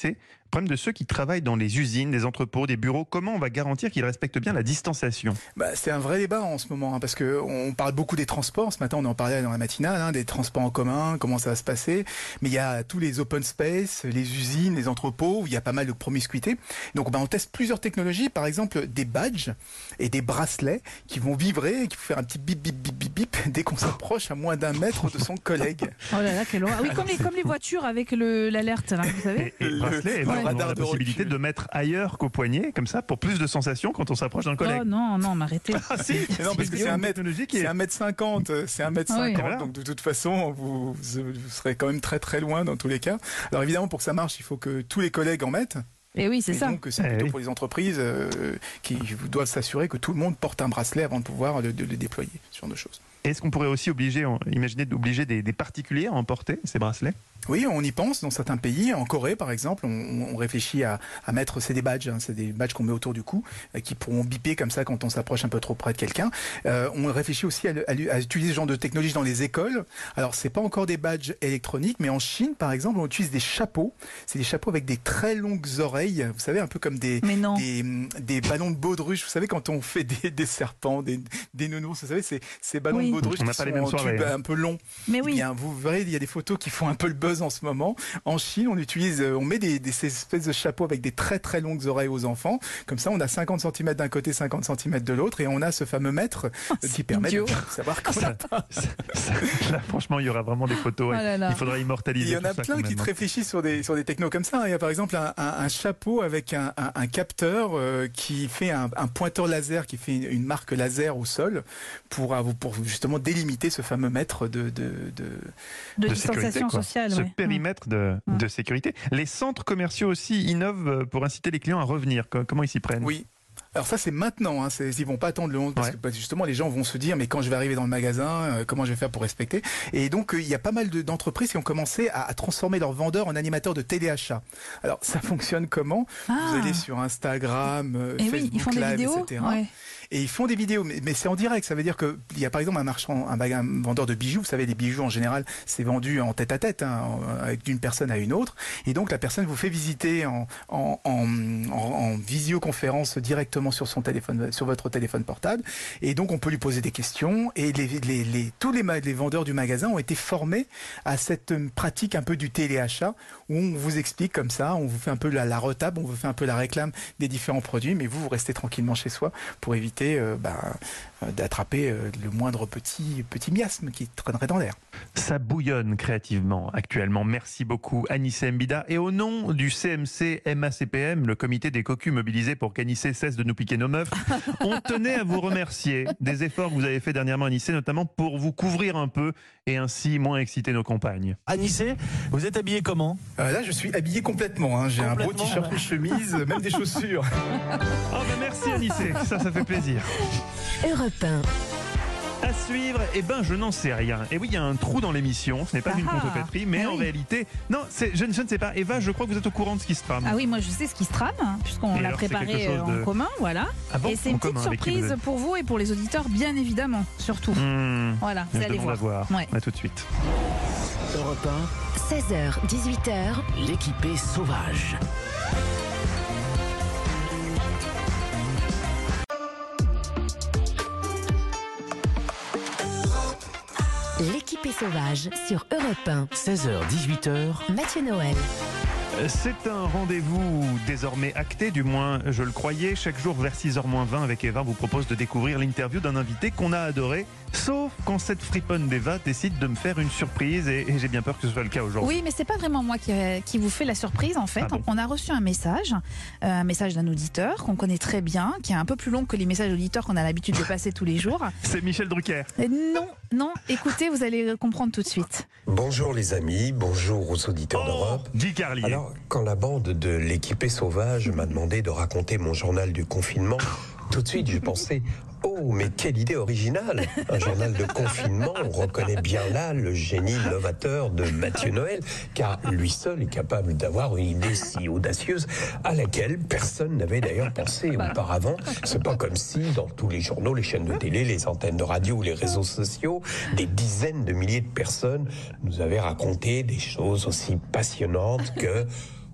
Speaker 3: Le problème de ceux qui travaillent dans les usines, des entrepôts, des bureaux, comment on va garantir qu'ils respectent bien la distanciation?
Speaker 4: Bah, c'est un vrai débat en ce moment, hein, parce qu'on parle beaucoup des transports. Ce matin, on en parlait dans la matinale, hein, des transports en commun, comment ça va se passer. Mais il y a tous les open space, les usines, les entrepôts, où il y a pas mal de promiscuité. Donc bah, on teste plusieurs technologies, par exemple des badges et des bracelets qui vont vibrer, et qui vont faire un petit bip, bip, bip, bip, bip dès qu'on s'approche à moins d'un mètre de son collègue.
Speaker 7: Oh là là, quelle horreur. Ah oui, comme les, comme les voitures avec le, l'alerte, là, vous savez.
Speaker 3: Et, et le bracelet,
Speaker 7: ouais.
Speaker 3: on aura la possibilité de mettre ailleurs qu'au poignet, comme ça, pour plus de sensations quand on s'approche d'un collègue.
Speaker 7: Oh non, non, m'arrêtez.
Speaker 4: Ah si, non, parce que c'est un mètre, c'est un mètre cinquante, c'est un mètre cinquante,
Speaker 7: oui.
Speaker 4: Donc de toute façon, vous, vous serez quand même très très loin dans tous les cas. Alors évidemment, pour que ça marche, il faut que tous les collègues en mettent.
Speaker 7: Et oui, c'est
Speaker 4: et
Speaker 7: ça.
Speaker 4: Donc c'est plutôt pour les entreprises euh, qui doivent s'assurer que tout le monde porte un bracelet avant de pouvoir le, de, le déployer, ce genre de choses.
Speaker 3: Est-ce qu'on pourrait aussi obliger, imaginer d'obliger des, des particuliers à emporter ces bracelets?
Speaker 4: Oui, on y pense dans certains pays. En Corée, par exemple, on, on réfléchit à, à mettre, c'est des badges, hein, c'est des badges qu'on met autour du cou, euh, qui pourront biper comme ça quand on s'approche un peu trop près de quelqu'un. Euh, on réfléchit aussi à, à, à utiliser ce genre de technologie dans les écoles. Alors, c'est pas encore des badges électroniques, mais en Chine, par exemple, on utilise des chapeaux. C'est des chapeaux avec des très longues oreilles. Vous savez, un peu comme des, des, des ballons de baudruche. Vous savez, quand on fait des, des serpents, des, des nounours, vous savez, c'est ces ballons oui. de baudruche qui sont les mêmes en soirées, tube hein. un peu long.
Speaker 7: Mais oui.
Speaker 4: Eh bien, vous verrez, il y a des photos qui font un peu le buzz en ce moment. En Chine, on utilise, on met des, des ces espèces de chapeaux avec des très très longues oreilles aux enfants. Comme ça, on a cinquante centimètres d'un côté, cinquante centimètres de l'autre, et on a ce fameux mètre oh, qui permet idiot. de savoir quand ça passe.
Speaker 3: Ça, ça, là, franchement, il y aura vraiment des photos. Oh là là. Il faudra immortaliser.
Speaker 4: Il y en a
Speaker 3: tout
Speaker 4: plein
Speaker 3: ça
Speaker 4: qui
Speaker 3: même.
Speaker 4: réfléchissent sur des sur des technos comme ça. Il y a par exemple un, un, un chapeau avec un, un, un capteur euh, qui fait un, un pointeur laser, qui fait une, une marque laser au sol pour pour justement délimiter ce fameux mètre de de de,
Speaker 7: de, de distanciation sociale.
Speaker 3: Ce
Speaker 7: ouais.
Speaker 3: périmètre de,
Speaker 7: mmh.
Speaker 3: de sécurité. Les centres commerciaux aussi innovent pour inciter les clients à revenir. Comment ils s'y prennent?
Speaker 4: Oui. Alors ça c'est maintenant, hein, c'est, ils vont pas attendre le onze parce ouais. que justement les gens vont se dire mais quand je vais arriver dans le magasin, euh, comment je vais faire pour respecter? Et donc euh, il y a pas mal de, d'entreprises qui ont commencé à, à transformer leurs vendeurs en animateurs de téléachat. Alors ça fonctionne comment?
Speaker 7: ah.
Speaker 4: Vous allez sur Instagram, euh,
Speaker 7: et
Speaker 4: Facebook
Speaker 7: oui, ils font
Speaker 4: Live,
Speaker 7: des vidéos,
Speaker 4: et cetera.
Speaker 7: Ouais.
Speaker 4: Et ils font des vidéos, mais, mais c'est en direct. Ça veut dire que il y a par exemple un marchand, un, un vendeur de bijoux. Vous savez, les bijoux en général, c'est vendu en tête à tête, hein, avec d'une personne à une autre. Et donc la personne vous fait visiter en, en, en, en, en visioconférence directement sur son téléphone, sur votre téléphone portable. Et donc on peut lui poser des questions. Et les, les, les, tous les, les vendeurs du magasin ont été formés à cette pratique un peu du téléachat, où on vous explique comme ça, on vous fait un peu la, la retable, on vous fait un peu la réclame des différents produits, mais vous, vous restez tranquillement chez soi pour éviter Euh, bah, euh, d'attraper euh, le moindre petit, petit miasme qui traînerait dans l'air.
Speaker 3: Ça bouillonne créativement actuellement. Merci beaucoup Anissé Mbida. Et au nom du C M C M A C P M, le comité des cocus mobilisés pour qu'Anissé cesse de nous piquer nos meufs, on tenait à vous remercier des efforts que vous avez fait dernièrement Anissé, notamment pour vous couvrir un peu et ainsi moins exciter nos compagnes.
Speaker 2: Anissé, vous êtes habillé comment?
Speaker 4: euh, Là je suis habillé complètement, hein. J'ai complètement, un beau t-shirt, une chemise, même des chaussures.
Speaker 3: Oh ben merci Anissé, ça ça fait plaisir.
Speaker 1: Europe un.
Speaker 3: À suivre, eh ben je n'en sais rien. Et oui, il y a un trou dans l'émission, ce n'est pas ah une contrefaiterie, mais ah en oui. réalité, non, c'est, je, je ne sais pas. Eva, je crois que vous êtes au courant de ce qui se trame.
Speaker 7: Ah oui, moi je sais ce qui se trame, hein, puisqu'on et l'a alors, préparé de... en commun, voilà.
Speaker 3: Ah bon,
Speaker 7: et c'est une petite surprise vous pour vous et pour les auditeurs, bien évidemment, surtout. Mmh, voilà, vous allez voir.
Speaker 3: voir. Ouais. À tout de suite.
Speaker 2: Europe un,
Speaker 1: seize heures, dix-huit heures.
Speaker 2: L'équipée sauvage.
Speaker 1: L'équipée sauvage sur Europe un.
Speaker 2: seize heures, dix-huit heures.
Speaker 1: Mathieu Noël.
Speaker 3: C'est un rendez-vous désormais acté, du moins je le croyais. Chaque jour vers six heures moins vingt avec Eva vous propose de découvrir l'interview d'un invité qu'on a adoré. Sauf quand cette friponne d'Eva décide de me faire une surprise et, et j'ai bien peur que ce soit le cas aujourd'hui.
Speaker 7: Oui, mais c'est pas vraiment moi qui, qui vous fait la surprise en fait. Ah bon. On a reçu un message, euh, un message d'un auditeur qu'on connaît très bien, qui est un peu plus long que les messages d'auditeurs qu'on a l'habitude de passer tous les jours.
Speaker 3: C'est Michel Drucker.
Speaker 7: Et non, non, écoutez, vous allez comprendre tout de suite.
Speaker 21: Bonjour les amis, bonjour aux auditeurs
Speaker 3: oh,
Speaker 21: d'Europe.
Speaker 3: Guy Carlier.
Speaker 21: Alors, quand la bande de l'équipée sauvage m'a demandé de raconter mon journal du confinement, tout de suite j'ai pensé... Oh, mais quelle idée originale! Un journal de confinement, on reconnaît bien là le génie novateur de Mathieu Noël, car lui seul est capable d'avoir une idée si audacieuse à laquelle personne n'avait d'ailleurs pensé auparavant. C'est pas comme si, dans tous les journaux, les chaînes de télé, les antennes de radio ou les réseaux sociaux, des dizaines de milliers de personnes nous avaient raconté des choses aussi passionnantes que...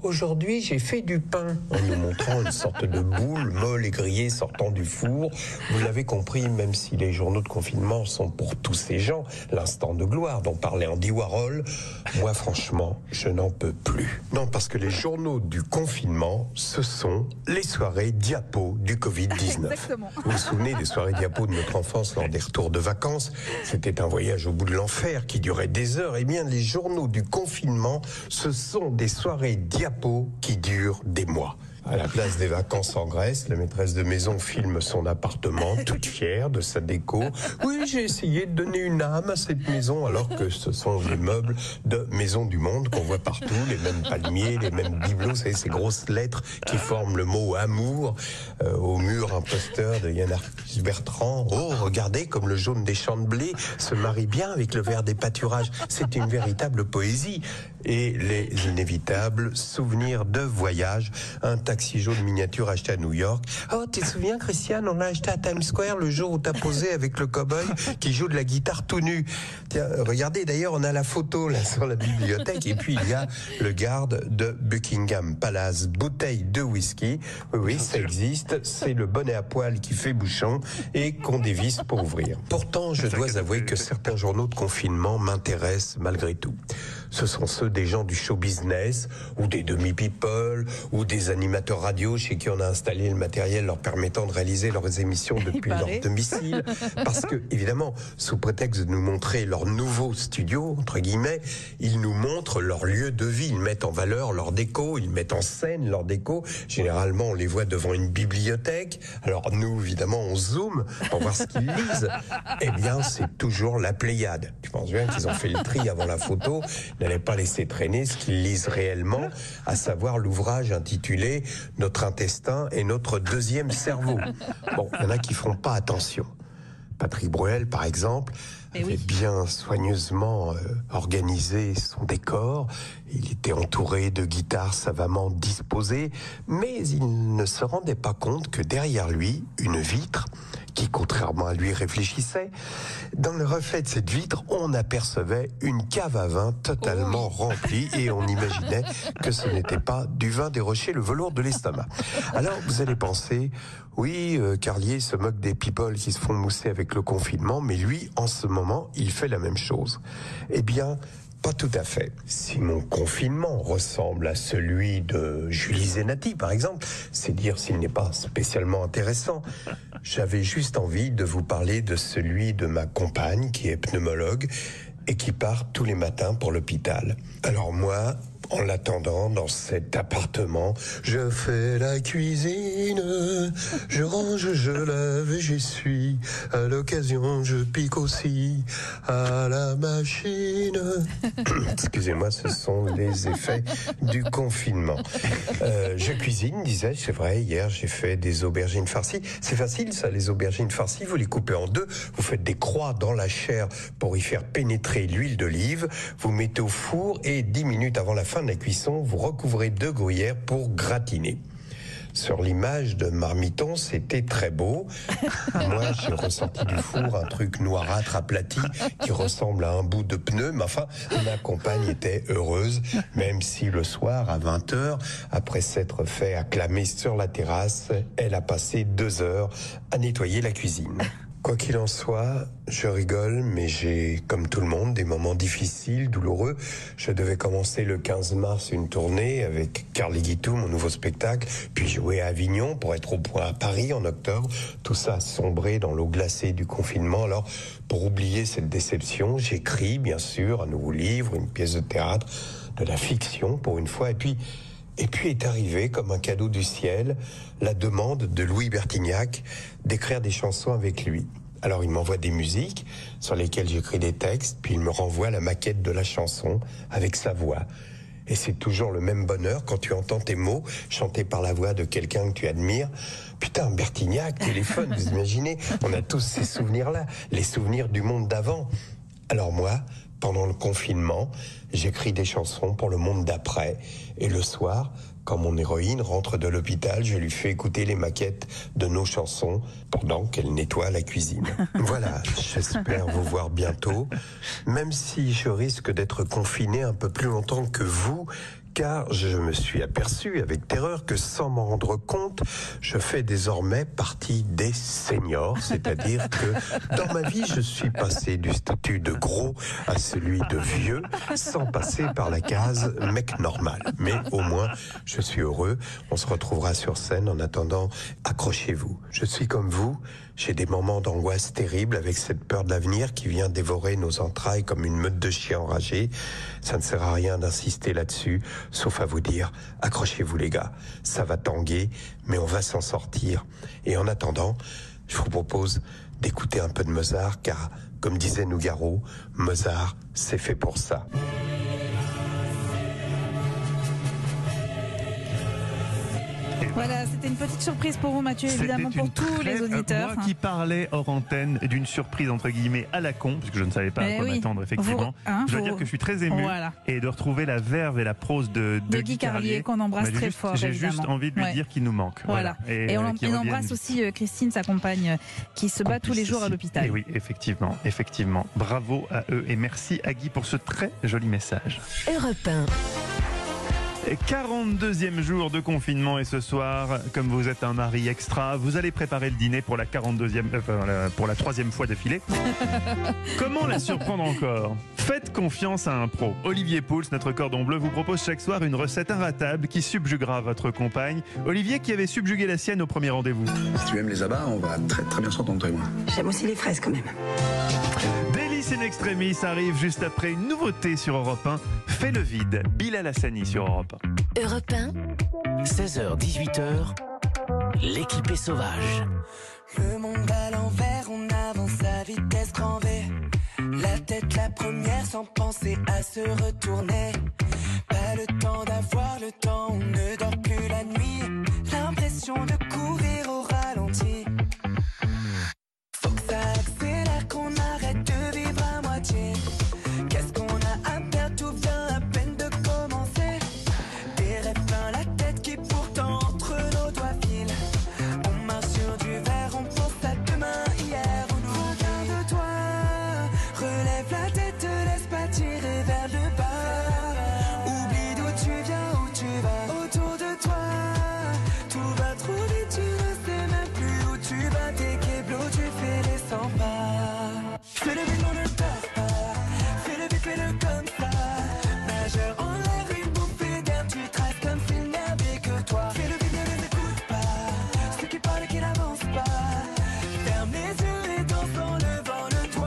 Speaker 21: Aujourd'hui, j'ai fait du pain, en nous montrant une sorte de boule molle et grillée sortant du four. Vous l'avez compris, même si les journaux de confinement sont pour tous ces gens l'instant de gloire dont parlait Andy Warhol, moi franchement, je n'en peux plus. Non, parce que les journaux du confinement, ce sont les soirées diapos du covid dix-neuf.
Speaker 7: Exactement.
Speaker 21: Vous vous souvenez des soirées diapos de notre enfance lors des retours de vacances? C'était un voyage au bout de l'enfer qui durait des heures. Eh bien, les journaux du confinement, ce sont des soirées diapos qui durent des mois. À la place des vacances en Grèce, la maîtresse de maison filme son appartement, toute fière de sa déco. Oui, j'ai essayé de donner une âme à cette maison, alors que ce sont les meubles de Maison du Monde qu'on voit partout, les mêmes palmiers, les mêmes bibelots, vous savez, ces grosses lettres qui forment le mot amour. Euh, au mur, un poster de Yann Arthus Bertrand. Oh, regardez comme le jaune des champs de blé se marie bien avec le vert des pâturages. C'est une véritable poésie. Et les inévitables souvenirs de voyage, un taxi jaune miniature acheté à New York. Oh, tu te souviens, Christiane, on l'a acheté à Times Square le jour où t'as posé avec le cow-boy qui joue de la guitare tout nu. Tiens, regardez, d'ailleurs, on a la photo là sur la bibliothèque. Et puis, il y a le garde de Buckingham Palace, bouteille de whisky. Oui, oui, ça existe. C'est le bonnet à poil qui fait bouchon et qu'on dévisse pour ouvrir. Pourtant, je dois avouer que certains journaux de confinement m'intéressent malgré tout. Ce sont ceux des gens du show business, ou des demi-people, ou des animateurs radio chez qui on a installé le matériel leur permettant de réaliser leurs émissions depuis leur domicile. Parce que, évidemment, sous prétexte de nous montrer leur nouveau studio, entre guillemets, ils nous montrent leur lieu de vie. Ils mettent en valeur leur déco, ils mettent en scène leur déco. Généralement, on les voit devant une bibliothèque. Alors nous, évidemment, on zoome pour voir ce qu'ils lisent. Eh bien, c'est toujours la Pléiade. Je pense bien qu'ils ont fait le tri avant la photo, n'allaient pas laisser traîner ce qu'ils lisent réellement, à savoir l'ouvrage intitulé « Notre intestin et notre deuxième cerveau ». Bon, il y en a qui feront pas attention. Patrick Bruel, par exemple, avait oui. bien soigneusement euh, organisé son décor. Il était entouré de guitares savamment disposées, mais il ne se rendait pas compte que derrière lui, une vitre, qui, contrairement à lui, réfléchissait. Dans le reflet de cette vitre, on apercevait une cave à vin totalement oh oui. remplie et on imaginait que ce n'était pas du vin déroché, le velours de l'estomac. Alors, vous allez penser, oui, euh, Carlier se moque des people qui se font mousser avec le confinement, mais lui, en ce moment, il fait la même chose. Eh bien, pas tout à fait. Si mon confinement ressemble à celui de Julie Zenati, par exemple, c'est dire s'il n'est pas spécialement intéressant. J'avais juste envie de vous parler de celui de ma compagne, qui est pneumologue, et qui part tous les matins pour l'hôpital. Alors moi, en l'attendant dans cet appartement, je fais la cuisine, je range, je lave et j'essuie. À l'occasion, je pique aussi à la machine. Excusez-moi, ce sont les effets du confinement. Euh, je cuisine, disais-je, c'est vrai, hier j'ai fait des aubergines farcies. C'est facile ça, les aubergines farcies, vous les coupez en deux, vous faites des croix dans la chair pour y faire pénétrer l'huile d'olive, vous mettez au four et dix minutes avant la fin de la cuisson, vous recouvrez de gruyère pour gratiner. Sur l'image de Marmiton, c'était très beau. Moi, j'ai ressorti du four un truc noirâtre aplati qui ressemble à un bout de pneu. Mais enfin, ma compagne était heureuse, même si le soir, à vingt heures, après s'être fait acclamer sur la terrasse, elle a passé deux heures à nettoyer la cuisine. Quoi qu'il en soit, je rigole, mais j'ai, comme tout le monde, des moments difficiles, douloureux. Je devais commencer le quinze mars une tournée avec Carly Guitou, mon nouveau spectacle, puis jouer à Avignon pour être au point à Paris en octobre. Tout ça sombré dans l'eau glacée du confinement. Alors, pour oublier cette déception, j'écris, bien sûr, un nouveau livre, une pièce de théâtre, de la fiction pour une fois, et puis... Et puis est arrivé, comme un cadeau du ciel, la demande de Louis Bertignac d'écrire des chansons avec lui. Alors il m'envoie des musiques sur lesquelles j'écris des textes, puis il me renvoie la maquette de la chanson avec sa voix. Et c'est toujours le même bonheur quand tu entends tes mots chantés par la voix de quelqu'un que tu admires. Putain, Bertignac, téléphone, vous imaginez, on a tous ces souvenirs-là, les souvenirs du monde d'avant. Alors moi, pendant le confinement, j'écris des chansons pour le monde d'après. Et le soir, quand mon héroïne rentre de l'hôpital, je lui fais écouter les maquettes de nos chansons pendant qu'elle nettoie la cuisine. Voilà, j'espère vous voir bientôt. Même si je risque d'être confiné un peu plus longtemps que vous, car je me suis aperçu avec terreur que sans m'en rendre compte, je fais désormais partie des seniors, c'est-à-dire que dans ma vie, je suis passé du statut de gros à celui de vieux, sans passer par la case mec normal. Mais au moins, je suis heureux. On se retrouvera sur scène. En attendant, accrochez-vous. Je suis comme vous. J'ai des moments d'angoisse terribles avec cette peur de l'avenir qui vient dévorer nos entrailles comme une meute de chiens enragés. Ça ne sert à rien d'insister là-dessus, sauf à vous dire, accrochez-vous les gars, ça va tanguer, mais on va s'en sortir. Et en attendant, je vous propose d'écouter un peu de Mozart, car, comme disait Nougaro, Mozart, c'est fait pour ça.
Speaker 7: Voilà, c'était une petite surprise pour vous, Mathieu, évidemment pour tous
Speaker 3: très,
Speaker 7: les auditeurs.
Speaker 3: Moi qui parlais hors antenne d'une surprise entre guillemets à la con, parce que je ne savais pas
Speaker 7: Mais
Speaker 3: à quoi
Speaker 7: oui.
Speaker 3: m'attendre effectivement.
Speaker 7: Vous, hein,
Speaker 3: je dois
Speaker 7: vous...
Speaker 3: dire que je suis très ému
Speaker 7: voilà.
Speaker 3: et de retrouver la verve et la prose de, de,
Speaker 7: de Guy Carlier, qu'on embrasse
Speaker 3: bah,
Speaker 7: très
Speaker 3: juste,
Speaker 7: fort.
Speaker 3: J'ai
Speaker 7: évidemment.
Speaker 3: juste envie de lui
Speaker 7: ouais.
Speaker 3: dire qu'il nous manque.
Speaker 7: Voilà.
Speaker 3: voilà.
Speaker 7: Et, et on,
Speaker 3: euh,
Speaker 7: on embrasse aussi euh, Christine, sa compagne, euh, qui se bat tous les jours à l'hôpital.
Speaker 3: Et oui, effectivement, effectivement. Bravo à eux et merci à Guy pour ce très joli message.
Speaker 1: Europe un.
Speaker 3: quarante-deuxième jour de confinement et ce soir, comme vous êtes un mari extra, vous allez préparer le dîner pour la quarante-deuxième, euh, pour la troisième fois d'affilée. Comment la surprendre encore? Faites confiance à un pro. Olivier Pouls, notre cordon bleu, vous propose chaque soir une recette inratable qui subjuguera votre compagne. Olivier qui avait subjugué la sienne au premier rendez-vous.
Speaker 5: Si tu aimes les abats, on va très très bien s'entendre toi et moi.
Speaker 22: J'aime aussi les fraises quand même.
Speaker 3: Délice in extremis arrive juste après une nouveauté sur Europe un. Fais le vide. Bilal Hassani sur Europe un.
Speaker 1: Europe un.
Speaker 2: seize heures dix-huit heures, l'équipée sauvage.
Speaker 23: Le monde à l'envers, on avance à vitesse grand V. La tête la première sans penser à se retourner. Pas le temps d'avoir le temps, on ne dort plus la nuit. L'impression de courir au ralenti. Faut que ça accélère, qu'on arrête de vivre à moitié. Qu'est-ce qu'on a à perdre, tout vient à peine de commencer. Des rêves plein la tête qui pourtant entre nos doigts filent. On marche sur du verre, on pense à demain, hier ou nous. Regarde-toi, relève la tête, te laisse pas tirer vers le bas. Oublie d'où tu viens, où tu vas. Autour de toi, tout va trop vite, tu ne sais même plus où tu vas. T'es keblo, tu fais les cent pas. Fais le vide, on ne dort pas. Fais le vide, fais-le comme ça. Nageur en l'air, une bouffée d'air, tu traces comme s'il n'y avait que toi. Fais le vide, ne les écoute pas. Ceux qui parlent et qui n'avancent pas. Ferme les yeux et danse en levant le doigt.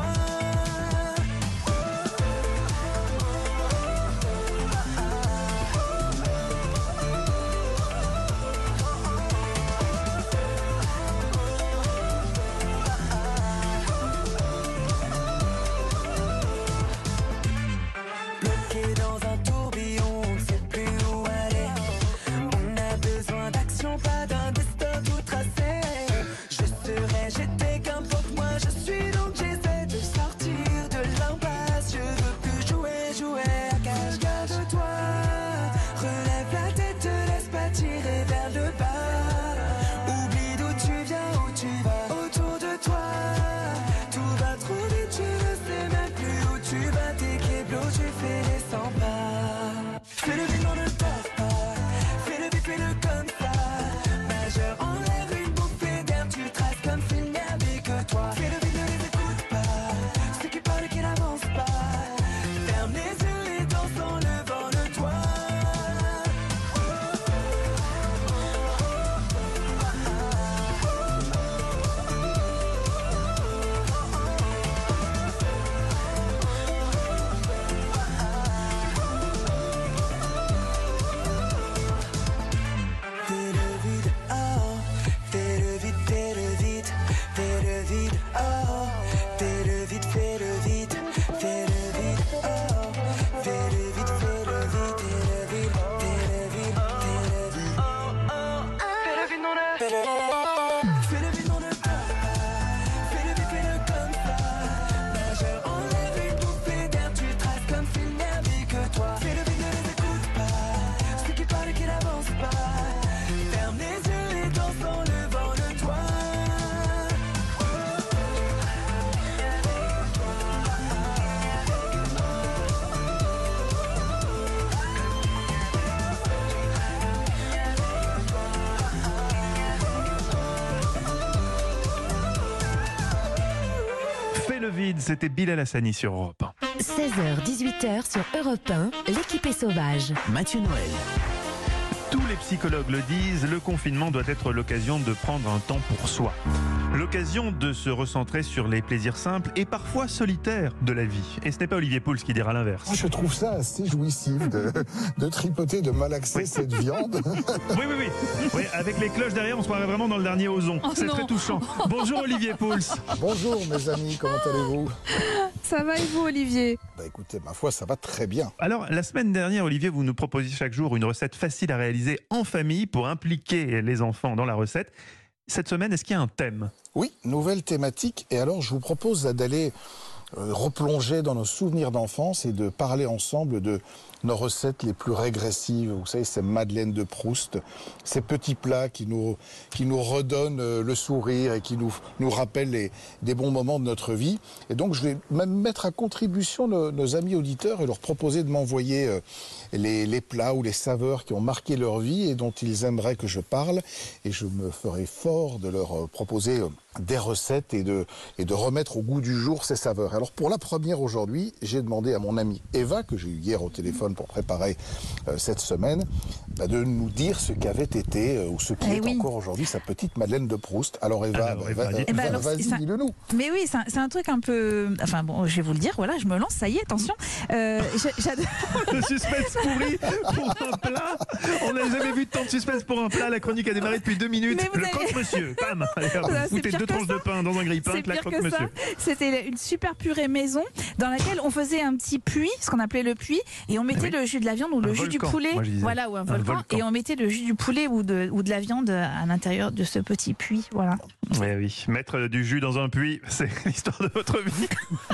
Speaker 3: Covid, c'était Bilal Hassani sur Europe un.
Speaker 1: seize heures dix-huit heures sur Europe un, l'équipe est sauvage.
Speaker 2: Mathieu Noël.
Speaker 3: Tous les psychologues le disent, le confinement doit être l'occasion de prendre un temps pour soi. L'occasion de se recentrer sur les plaisirs simples et parfois solitaires de la vie. Et ce n'est pas Olivier Pouls qui dira l'inverse.
Speaker 8: Je trouve ça assez jouissif de, de tripoter, de malaxer
Speaker 3: Oui.
Speaker 8: cette viande.
Speaker 3: Oui, oui, oui, oui. Avec les cloches derrière, on se croirait vraiment dans le dernier Ozon.
Speaker 7: Oh
Speaker 3: C'est
Speaker 7: non.
Speaker 3: très touchant. Bonjour Olivier Pouls.
Speaker 8: Bonjour mes amis, comment allez-vous?
Speaker 7: Ça va et vous, Olivier?
Speaker 8: Bah écoutez, ma foi, ça va très bien.
Speaker 3: Alors, la semaine dernière, Olivier, vous nous proposiez chaque jour une recette facile à réaliser en famille pour impliquer les enfants dans la recette. Cette semaine, est-ce qu'il y a un thème?
Speaker 8: Oui, nouvelle thématique. Et alors, je vous propose d'aller euh, replonger dans nos souvenirs d'enfance et de parler ensemble de nos recettes les plus régressives. Vous savez, ces madeleines de Proust, ces petits plats qui nous, qui nous redonnent euh, le sourire et qui nous, nous rappellent les, des bons moments de notre vie. Et donc, je vais même mettre à contribution nos, nos amis auditeurs et leur proposer de m'envoyer euh, les, les plats ou les saveurs qui ont marqué leur vie et dont ils aimeraient que je parle. Et je me ferai fort de leur euh, proposer euh, des recettes et de, et de remettre au goût du jour ces saveurs. Alors, pour la première aujourd'hui, j'ai demandé à mon amie Eva, que j'ai eu hier au téléphone pour préparer euh, cette semaine, bah, de nous dire ce qu'avait été euh, ou ce qui
Speaker 7: Eh
Speaker 8: est
Speaker 7: oui.
Speaker 8: encore aujourd'hui sa petite Madeleine de Proust. Alors Eva,
Speaker 3: Alors,
Speaker 8: bah,
Speaker 3: Eva,
Speaker 8: va-
Speaker 3: dites-nous.
Speaker 7: Eh ben
Speaker 8: va-
Speaker 7: alors,
Speaker 8: vas-y,
Speaker 7: ça-
Speaker 8: dis-le nous.
Speaker 7: Mais oui, c'est un, c'est un truc un peu... Enfin bon, je vais vous le dire, voilà, je me lance, ça y est, attention. Euh, j'a- j'adore...
Speaker 3: Le suspense pourri pour un plat. On n'a jamais vu de tant de suspense pour un plat. La chronique a démarré depuis deux minutes.
Speaker 7: Mais vous
Speaker 3: Le
Speaker 7: avez-
Speaker 3: croque-monsieur, bam. Allez, hop,
Speaker 7: Ça, c'est
Speaker 3: foutez
Speaker 7: pire
Speaker 3: deux
Speaker 7: que
Speaker 3: tranches
Speaker 7: ça.
Speaker 3: de pain dans un grille-pain,
Speaker 7: C'est
Speaker 3: la
Speaker 7: pire que
Speaker 3: croque-monsieur.
Speaker 7: ça. C'était une super purée maison dans laquelle on faisait un petit puits, ce qu'on appelait le puits, et on mettait
Speaker 3: Oui.
Speaker 7: le jus de la viande ou le
Speaker 3: Un
Speaker 7: jus du
Speaker 3: volcan,
Speaker 7: poulet,
Speaker 3: moi, je disais.
Speaker 7: voilà, ou un,
Speaker 3: Un
Speaker 7: volcan,
Speaker 3: volcan.
Speaker 7: et on mettait le jus du poulet ou de, ou de la viande à l'intérieur de ce petit puits, voilà.
Speaker 3: Oui, oui. Mettre du jus dans un puits, c'est l'histoire de votre vie.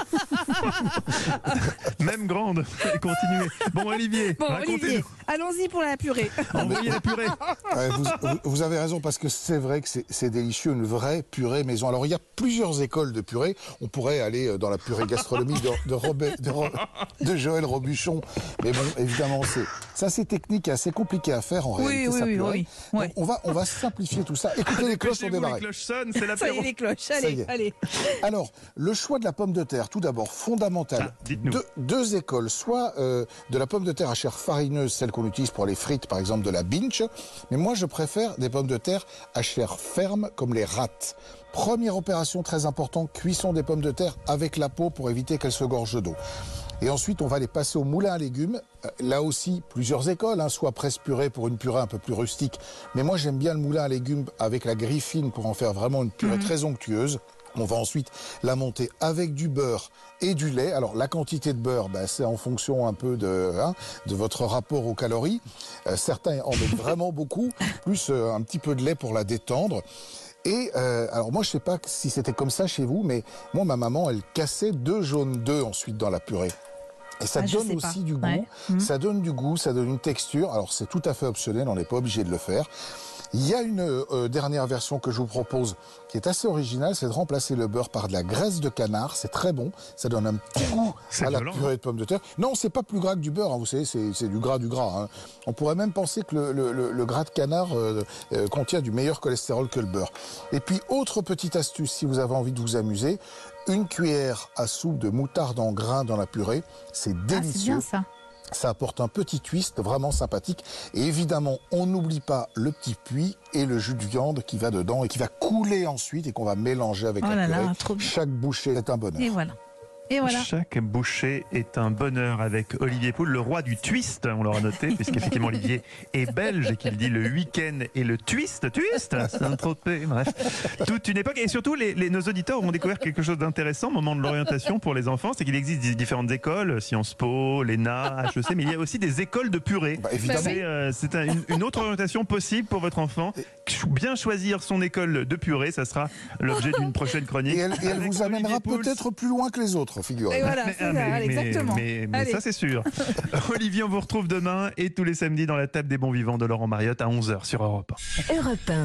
Speaker 3: Même grande. Continuez. Bon, Olivier,
Speaker 7: Bon,
Speaker 3: racontez-nous.
Speaker 7: Olivier, allons-y pour la purée.
Speaker 3: Envoyez la purée.
Speaker 8: Ouais, vous, vous- vous avez raison parce que c'est vrai que c'est- c'est délicieux, une vraie purée maison. Alors il y a plusieurs écoles de purée. On pourrait aller dans la purée gastronomie de, de, Robert- de, Ro- de Joël Robuchon. Mais bon, évidemment, c'est ça c'est technique et assez compliqué à faire en
Speaker 7: Oui,
Speaker 8: réalité.
Speaker 7: oui,
Speaker 8: sa
Speaker 7: oui,
Speaker 8: purée.
Speaker 7: oui.
Speaker 8: Donc,
Speaker 7: Ouais.
Speaker 8: on va on va simplifier tout ça. Écoutez, les cloches ont
Speaker 3: Dépêchez-vous,
Speaker 8: démarré.
Speaker 3: les cloches sonnent, c'est
Speaker 7: Ça y
Speaker 3: l'apéro.
Speaker 7: est, les cloches,
Speaker 8: Ça y
Speaker 7: allez,
Speaker 8: est.
Speaker 7: allez.
Speaker 8: Alors, le choix de la pomme de terre, tout d'abord, fondamental.
Speaker 3: Ah, dites-nous.
Speaker 8: deux, deux écoles, soit euh, de la pomme de terre à chair farineuse, celle qu'on utilise pour les frites, par exemple de la binge, mais moi je préfère des pommes de terre à chair ferme, comme les rattes. Première opération très importante, cuisson des pommes de terre avec la peau pour éviter qu'elles se gorgent d'eau. Et ensuite, on va les passer au moulin à légumes. Euh, Là aussi, plusieurs écoles, hein, soit presse purée pour une purée un peu plus rustique. Mais moi, j'aime bien le moulin à légumes avec la grille fine pour en faire vraiment une purée très onctueuse. On va ensuite la monter avec du beurre et du lait. Alors, la quantité de beurre, ben, c'est en fonction un peu de, hein, de votre rapport aux calories. Euh, certains en mettent vraiment beaucoup, plus euh, un petit peu de lait pour la détendre. Et euh, alors moi je sais pas si c'était comme ça chez vous, mais moi ma maman elle cassait deux jaunes d'œufs ensuite dans la purée. Et ça
Speaker 7: Ah, je
Speaker 8: donne
Speaker 7: sais
Speaker 8: aussi
Speaker 7: pas.
Speaker 8: du goût,
Speaker 7: Ouais. Mhm.
Speaker 8: ça donne du goût, ça donne une texture. Alors c'est tout à fait optionnel, on n'est pas obligé de le faire. Il y a une euh, dernière version que je vous propose qui est assez originale, c'est de remplacer le beurre par de la graisse de canard. C'est très bon, ça donne un petit goût
Speaker 3: C'est
Speaker 8: à la
Speaker 3: violent,
Speaker 8: purée de pommes de terre. Non, c'est pas plus gras que du beurre, hein, vous savez, c'est c'est du gras du gras. Hein. On pourrait même penser que le, le- le- le gras de canard euh, euh, contient du meilleur cholestérol que le beurre. Et puis, autre petite astuce, si vous avez envie de vous amuser, une cuillère à soupe de moutarde en grains dans la purée, c'est
Speaker 7: Ah, c'est
Speaker 8: délicieux.
Speaker 7: bien ça.
Speaker 8: Ça apporte un petit twist vraiment sympathique. Et évidemment, on n'oublie pas le petit puits et le jus de viande qui va dedans et qui va couler ensuite et qu'on va mélanger avec
Speaker 7: Oh
Speaker 8: la
Speaker 7: là là,
Speaker 8: purée.
Speaker 7: trop bien.
Speaker 8: Chaque bouchée est un bonheur.
Speaker 7: Et voilà. Et voilà.
Speaker 3: Chaque bouchée est un bonheur avec Olivier Pouls, le roi du twist, on l'aura noté, puisqu'effectivement Olivier est belge et qu'il dit le week-end et le twist, twist, c'est un tropé, bref. Toute une époque. Et surtout, les, les- nos auditeurs ont découvert quelque chose d'intéressant au moment de l'orientation pour les enfants, c'est qu'il existe des- différentes écoles, Sciences Po, l'E N A, H E C, mais il y a aussi des écoles de purée.
Speaker 8: Bah, évidemment.
Speaker 3: C'est euh, c'est un- une, une autre orientation possible pour votre enfant. Bien choisir son école de purée, ça sera l'objet d'une prochaine chronique.
Speaker 8: Et elle, et elle
Speaker 3: avec
Speaker 8: vous amènera
Speaker 3: Olivier Pouls.
Speaker 8: peut-être plus loin que les autres, figurez-vous.
Speaker 7: Et voilà,
Speaker 3: Mais-
Speaker 7: c'est
Speaker 3: ah,
Speaker 7: ça,
Speaker 3: mais-
Speaker 7: allez,
Speaker 3: mais-
Speaker 7: exactement.
Speaker 3: Mais, mais
Speaker 7: Allez.
Speaker 3: ça, c'est sûr. Olivier, on vous retrouve demain et tous les samedis dans la table des bons vivants de Laurent Mariotte à onze heures sur Europe un.
Speaker 1: Europe un.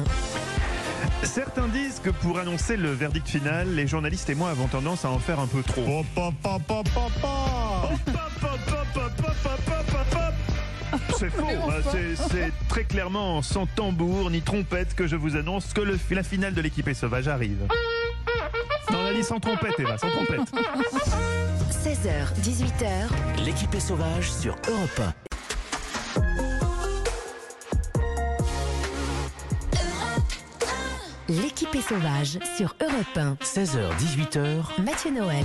Speaker 3: Certains disent que pour annoncer le verdict final, les journalistes et moi avons tendance à en faire un peu trop. C'est faux, hein, c'est- c'est très clairement sans tambour ni trompette que je vous annonce que le- la finale de l'équipe est sauvage arrive. Dans la Nathalie, sans trompette, Eva, sans trompette.
Speaker 1: seize heures, dix-huit heures.
Speaker 2: L'équipée sauvage sur Europe un.
Speaker 1: L'équipée sauvage sur Europe un.
Speaker 2: seize heures, dix-huit heures.
Speaker 1: Mathieu Noël.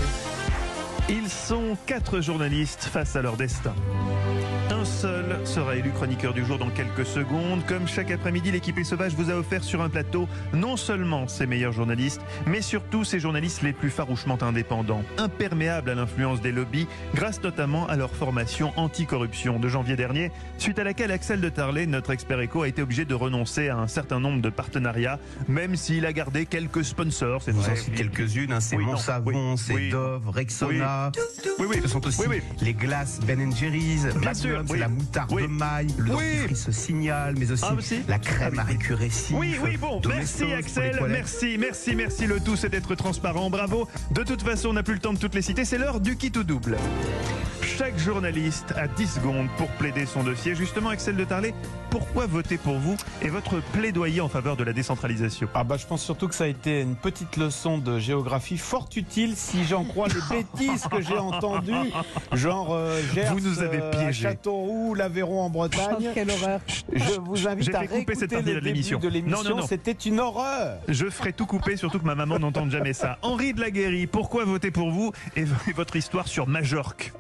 Speaker 3: Ils sont quatre journalistes face à leur destin. Un seul sera élu chroniqueur du jour dans quelques secondes. Comme chaque après-midi, l'équipée sauvage vous a offert sur un plateau non seulement ses meilleurs journalistes, mais surtout ses journalistes les plus farouchement indépendants, imperméables à l'influence des lobbies, grâce notamment à leur formation anticorruption de janvier dernier, suite à laquelle Axel de Tarlé, notre expert éco, a été obligé de renoncer à un certain nombre de partenariats, même s'il a gardé quelques sponsors. C'est
Speaker 17: Vous
Speaker 3: vrai.
Speaker 17: en citez quelques-unes, hein, c'est
Speaker 3: Oui,
Speaker 17: Mon
Speaker 3: non,
Speaker 17: Savon,
Speaker 3: oui,
Speaker 17: c'est
Speaker 3: oui.
Speaker 17: Dove, Rexona.
Speaker 3: Oui, oui.
Speaker 17: Ce sont aussi
Speaker 3: Oui, oui.
Speaker 17: les glaces Ben and Jerry's,
Speaker 3: Bien sûr,
Speaker 17: Magnum, c'est
Speaker 3: oui.
Speaker 17: la moutarde
Speaker 3: Oui.
Speaker 17: de maille, le
Speaker 3: Oui.
Speaker 17: dentifrice Signal, mais aussi
Speaker 3: Ah, aussi
Speaker 17: la crème à récurrécif.
Speaker 3: Oui, oui, bon,
Speaker 17: Domestos
Speaker 3: merci
Speaker 17: pour les
Speaker 3: Axel,
Speaker 17: toilettes.
Speaker 3: merci, merci, merci. Le tout, c'est d'être transparent, bravo. De toute façon, on n'a plus le temps de toutes les citer, c'est l'heure du kit ou double. Chaque journaliste a dix secondes pour plaider son dossier. Justement, Axel de Tarlé, pourquoi voter pour vous et votre plaidoyer en faveur de la décentralisation?
Speaker 9: Ah bah je pense surtout que ça a été une petite leçon de géographie fort utile si j'en crois les bêtises que j'ai entendues, genre euh, Gers,
Speaker 3: Vous nous avez
Speaker 9: euh,
Speaker 3: piégés.
Speaker 9: Châteauroux, l'Aveyron en Bretagne.
Speaker 7: Oh, quelle horreur.
Speaker 9: Je vous invite
Speaker 3: J'ai
Speaker 9: à
Speaker 3: fait couper cette
Speaker 9: réécouter
Speaker 3: partie
Speaker 9: le
Speaker 3: de
Speaker 9: début
Speaker 3: l'émission.
Speaker 9: de
Speaker 3: Non, non,
Speaker 9: l'émission,
Speaker 3: non.
Speaker 9: c'était une horreur.
Speaker 3: Je ferai tout couper, surtout que ma maman n'entende jamais ça. Henri de la Guérie, pourquoi voter pour vous et votre histoire sur Majorque?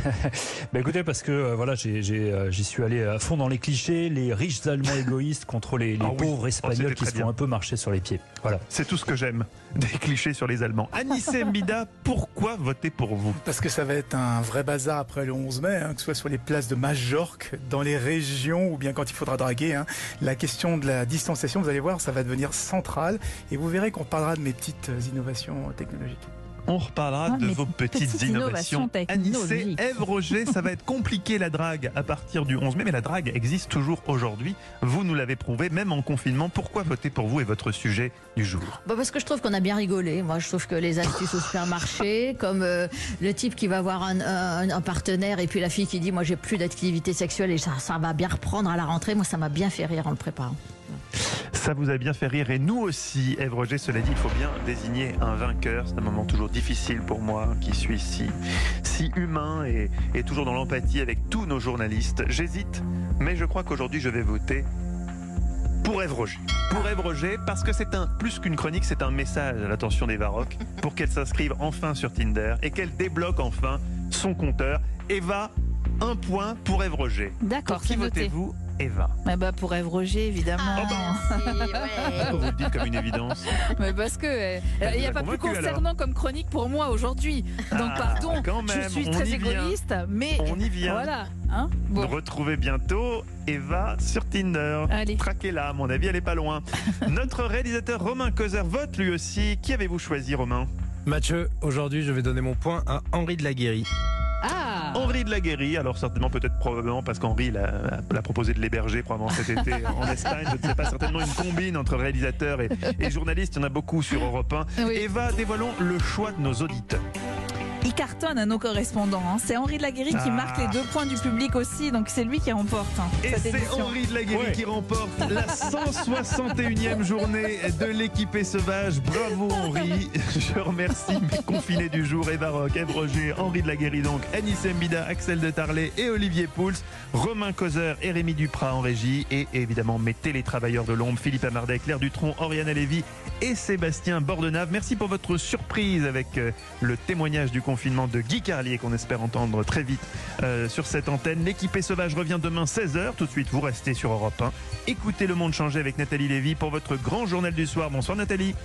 Speaker 6: Bah écoutez, parce que euh, voilà, j'ai- j'ai, euh, j'y suis allé à fond dans les clichés, les riches Allemands égoïstes contre les, les
Speaker 3: Ah oui.
Speaker 6: pauvres
Speaker 3: Oh,
Speaker 6: Espagnols
Speaker 3: c'était
Speaker 6: qui
Speaker 3: très
Speaker 6: se font
Speaker 3: bien.
Speaker 6: un peu marcher sur les pieds. Voilà.
Speaker 3: C'est tout ce que j'aime, des clichés sur les Allemands. Anissé Mbida, pourquoi voter pour vous?
Speaker 4: Parce que ça va être un vrai bazar après le onze mai, hein, que ce soit sur les places de Majorque, dans les régions ou bien quand il faudra draguer. Hein. La question de la distanciation, vous allez voir, ça va devenir central et vous verrez qu'on parlera de mes petites euh, innovations technologiques.
Speaker 3: On reparlera
Speaker 7: Ah,
Speaker 3: de
Speaker 7: mais
Speaker 3: vos petites,
Speaker 7: petites
Speaker 3: innovations.
Speaker 7: innovations
Speaker 3: Anissé,
Speaker 7: technologiques.
Speaker 3: Ève Roger, ça va être compliqué la drague à partir du onze mai, mais la drague existe toujours aujourd'hui. Vous nous l'avez prouvé, même en confinement. Pourquoi voter pour vous et votre sujet du jour?
Speaker 10: Bah parce que je trouve qu'on a bien rigolé. Moi, je trouve que les astuces au supermarché, comme euh, le type qui va voir un, un- un partenaire et puis la fille qui dit moi j'ai plus d'activité sexuelle et ça, ça va bien reprendre à la rentrée. Moi, ça m'a bien fait rire en le préparant.
Speaker 3: Ça vous a bien fait rire et nous aussi, Ève Roger. Cela dit, il faut bien désigner un vainqueur. C'est un moment toujours difficile pour moi, qui suis si, si humain et, et toujours dans l'empathie avec tous nos journalistes. J'hésite, mais je crois qu'aujourd'hui, je vais voter pour Ève Roger. Pour Ève Roger, parce que c'est un plus qu'une chronique, c'est un message à l'attention des Varrocs pour qu'elle s'inscrive enfin sur Tinder et qu'elle débloque enfin son compteur. Eva, un point pour Ève Roger.
Speaker 7: D'accord,
Speaker 3: Pour qui
Speaker 7: c'est noté.
Speaker 3: votez-vous, Eva?
Speaker 7: Ah bah pour Ève Roger, évidemment.
Speaker 3: Vous le dites comme une évidence.
Speaker 7: Mais parce que euh,
Speaker 3: Elle
Speaker 7: il
Speaker 3: vous
Speaker 7: n'y a
Speaker 3: a
Speaker 7: pas plus
Speaker 3: convaincu,
Speaker 7: concernant comme chronique pour moi aujourd'hui. Donc
Speaker 3: Ah,
Speaker 7: pardon,
Speaker 3: quand même,
Speaker 7: je suis
Speaker 3: on
Speaker 7: très
Speaker 3: y vient.
Speaker 7: égoïste, mais
Speaker 3: On y vient.
Speaker 7: voilà. Hein bon.
Speaker 3: Retrouvez bientôt Eva sur Tinder.
Speaker 7: Allez.
Speaker 3: Traquez-la, à mon avis, elle est pas loin. Notre réalisateur Romain Causer vote lui aussi. Qui avez-vous choisi, Romain?
Speaker 22: Mathieu, aujourd'hui je vais donner mon point à Henri de la Guérie.
Speaker 7: Ah
Speaker 3: Henri de la Guérie, alors certainement, peut-être probablement parce qu'Henri l'a, l'a proposé de l'héberger probablement cet été en Espagne. Je ne sais pas, certainement une combine entre réalisateur et, et journaliste. Il y en a beaucoup sur Europe un.
Speaker 7: Oui.
Speaker 3: Eva, dévoilons le choix de nos auditeurs.
Speaker 7: Il cartonne à nos correspondants. Hein. C'est Henri de la Guérie qui
Speaker 3: Ah.
Speaker 7: marque les deux points du public aussi, donc c'est lui qui remporte hein,
Speaker 3: Et
Speaker 7: cette
Speaker 3: c'est
Speaker 7: édition.
Speaker 3: Henri de la Guérie qui remporte la cent soixante et unième journée de l'équipée sauvage. Bravo Henri. Je remercie mes confinés du jour, Eva Rock, Ève Roger, Henri de la Guérie donc, Anissé Mbida, Axel de Tarlé et Olivier Pouls, Romain Causer et Rémi Duprat en régie et évidemment mes télétravailleurs de l'ombre, Philippe Amardet, Claire Dutronc, Oriana Lévy et Sébastien Bordenave. Merci pour votre surprise avec euh, le témoignage du confinement de Guy Carlier qu'on espère entendre très vite euh, sur cette antenne. L'équipée sauvage revient demain seize heures. Tout de suite, vous restez sur Europe un. Écoutez Le Monde changer avec Nathalie Lévy pour votre grand journal du soir. Bonsoir Nathalie.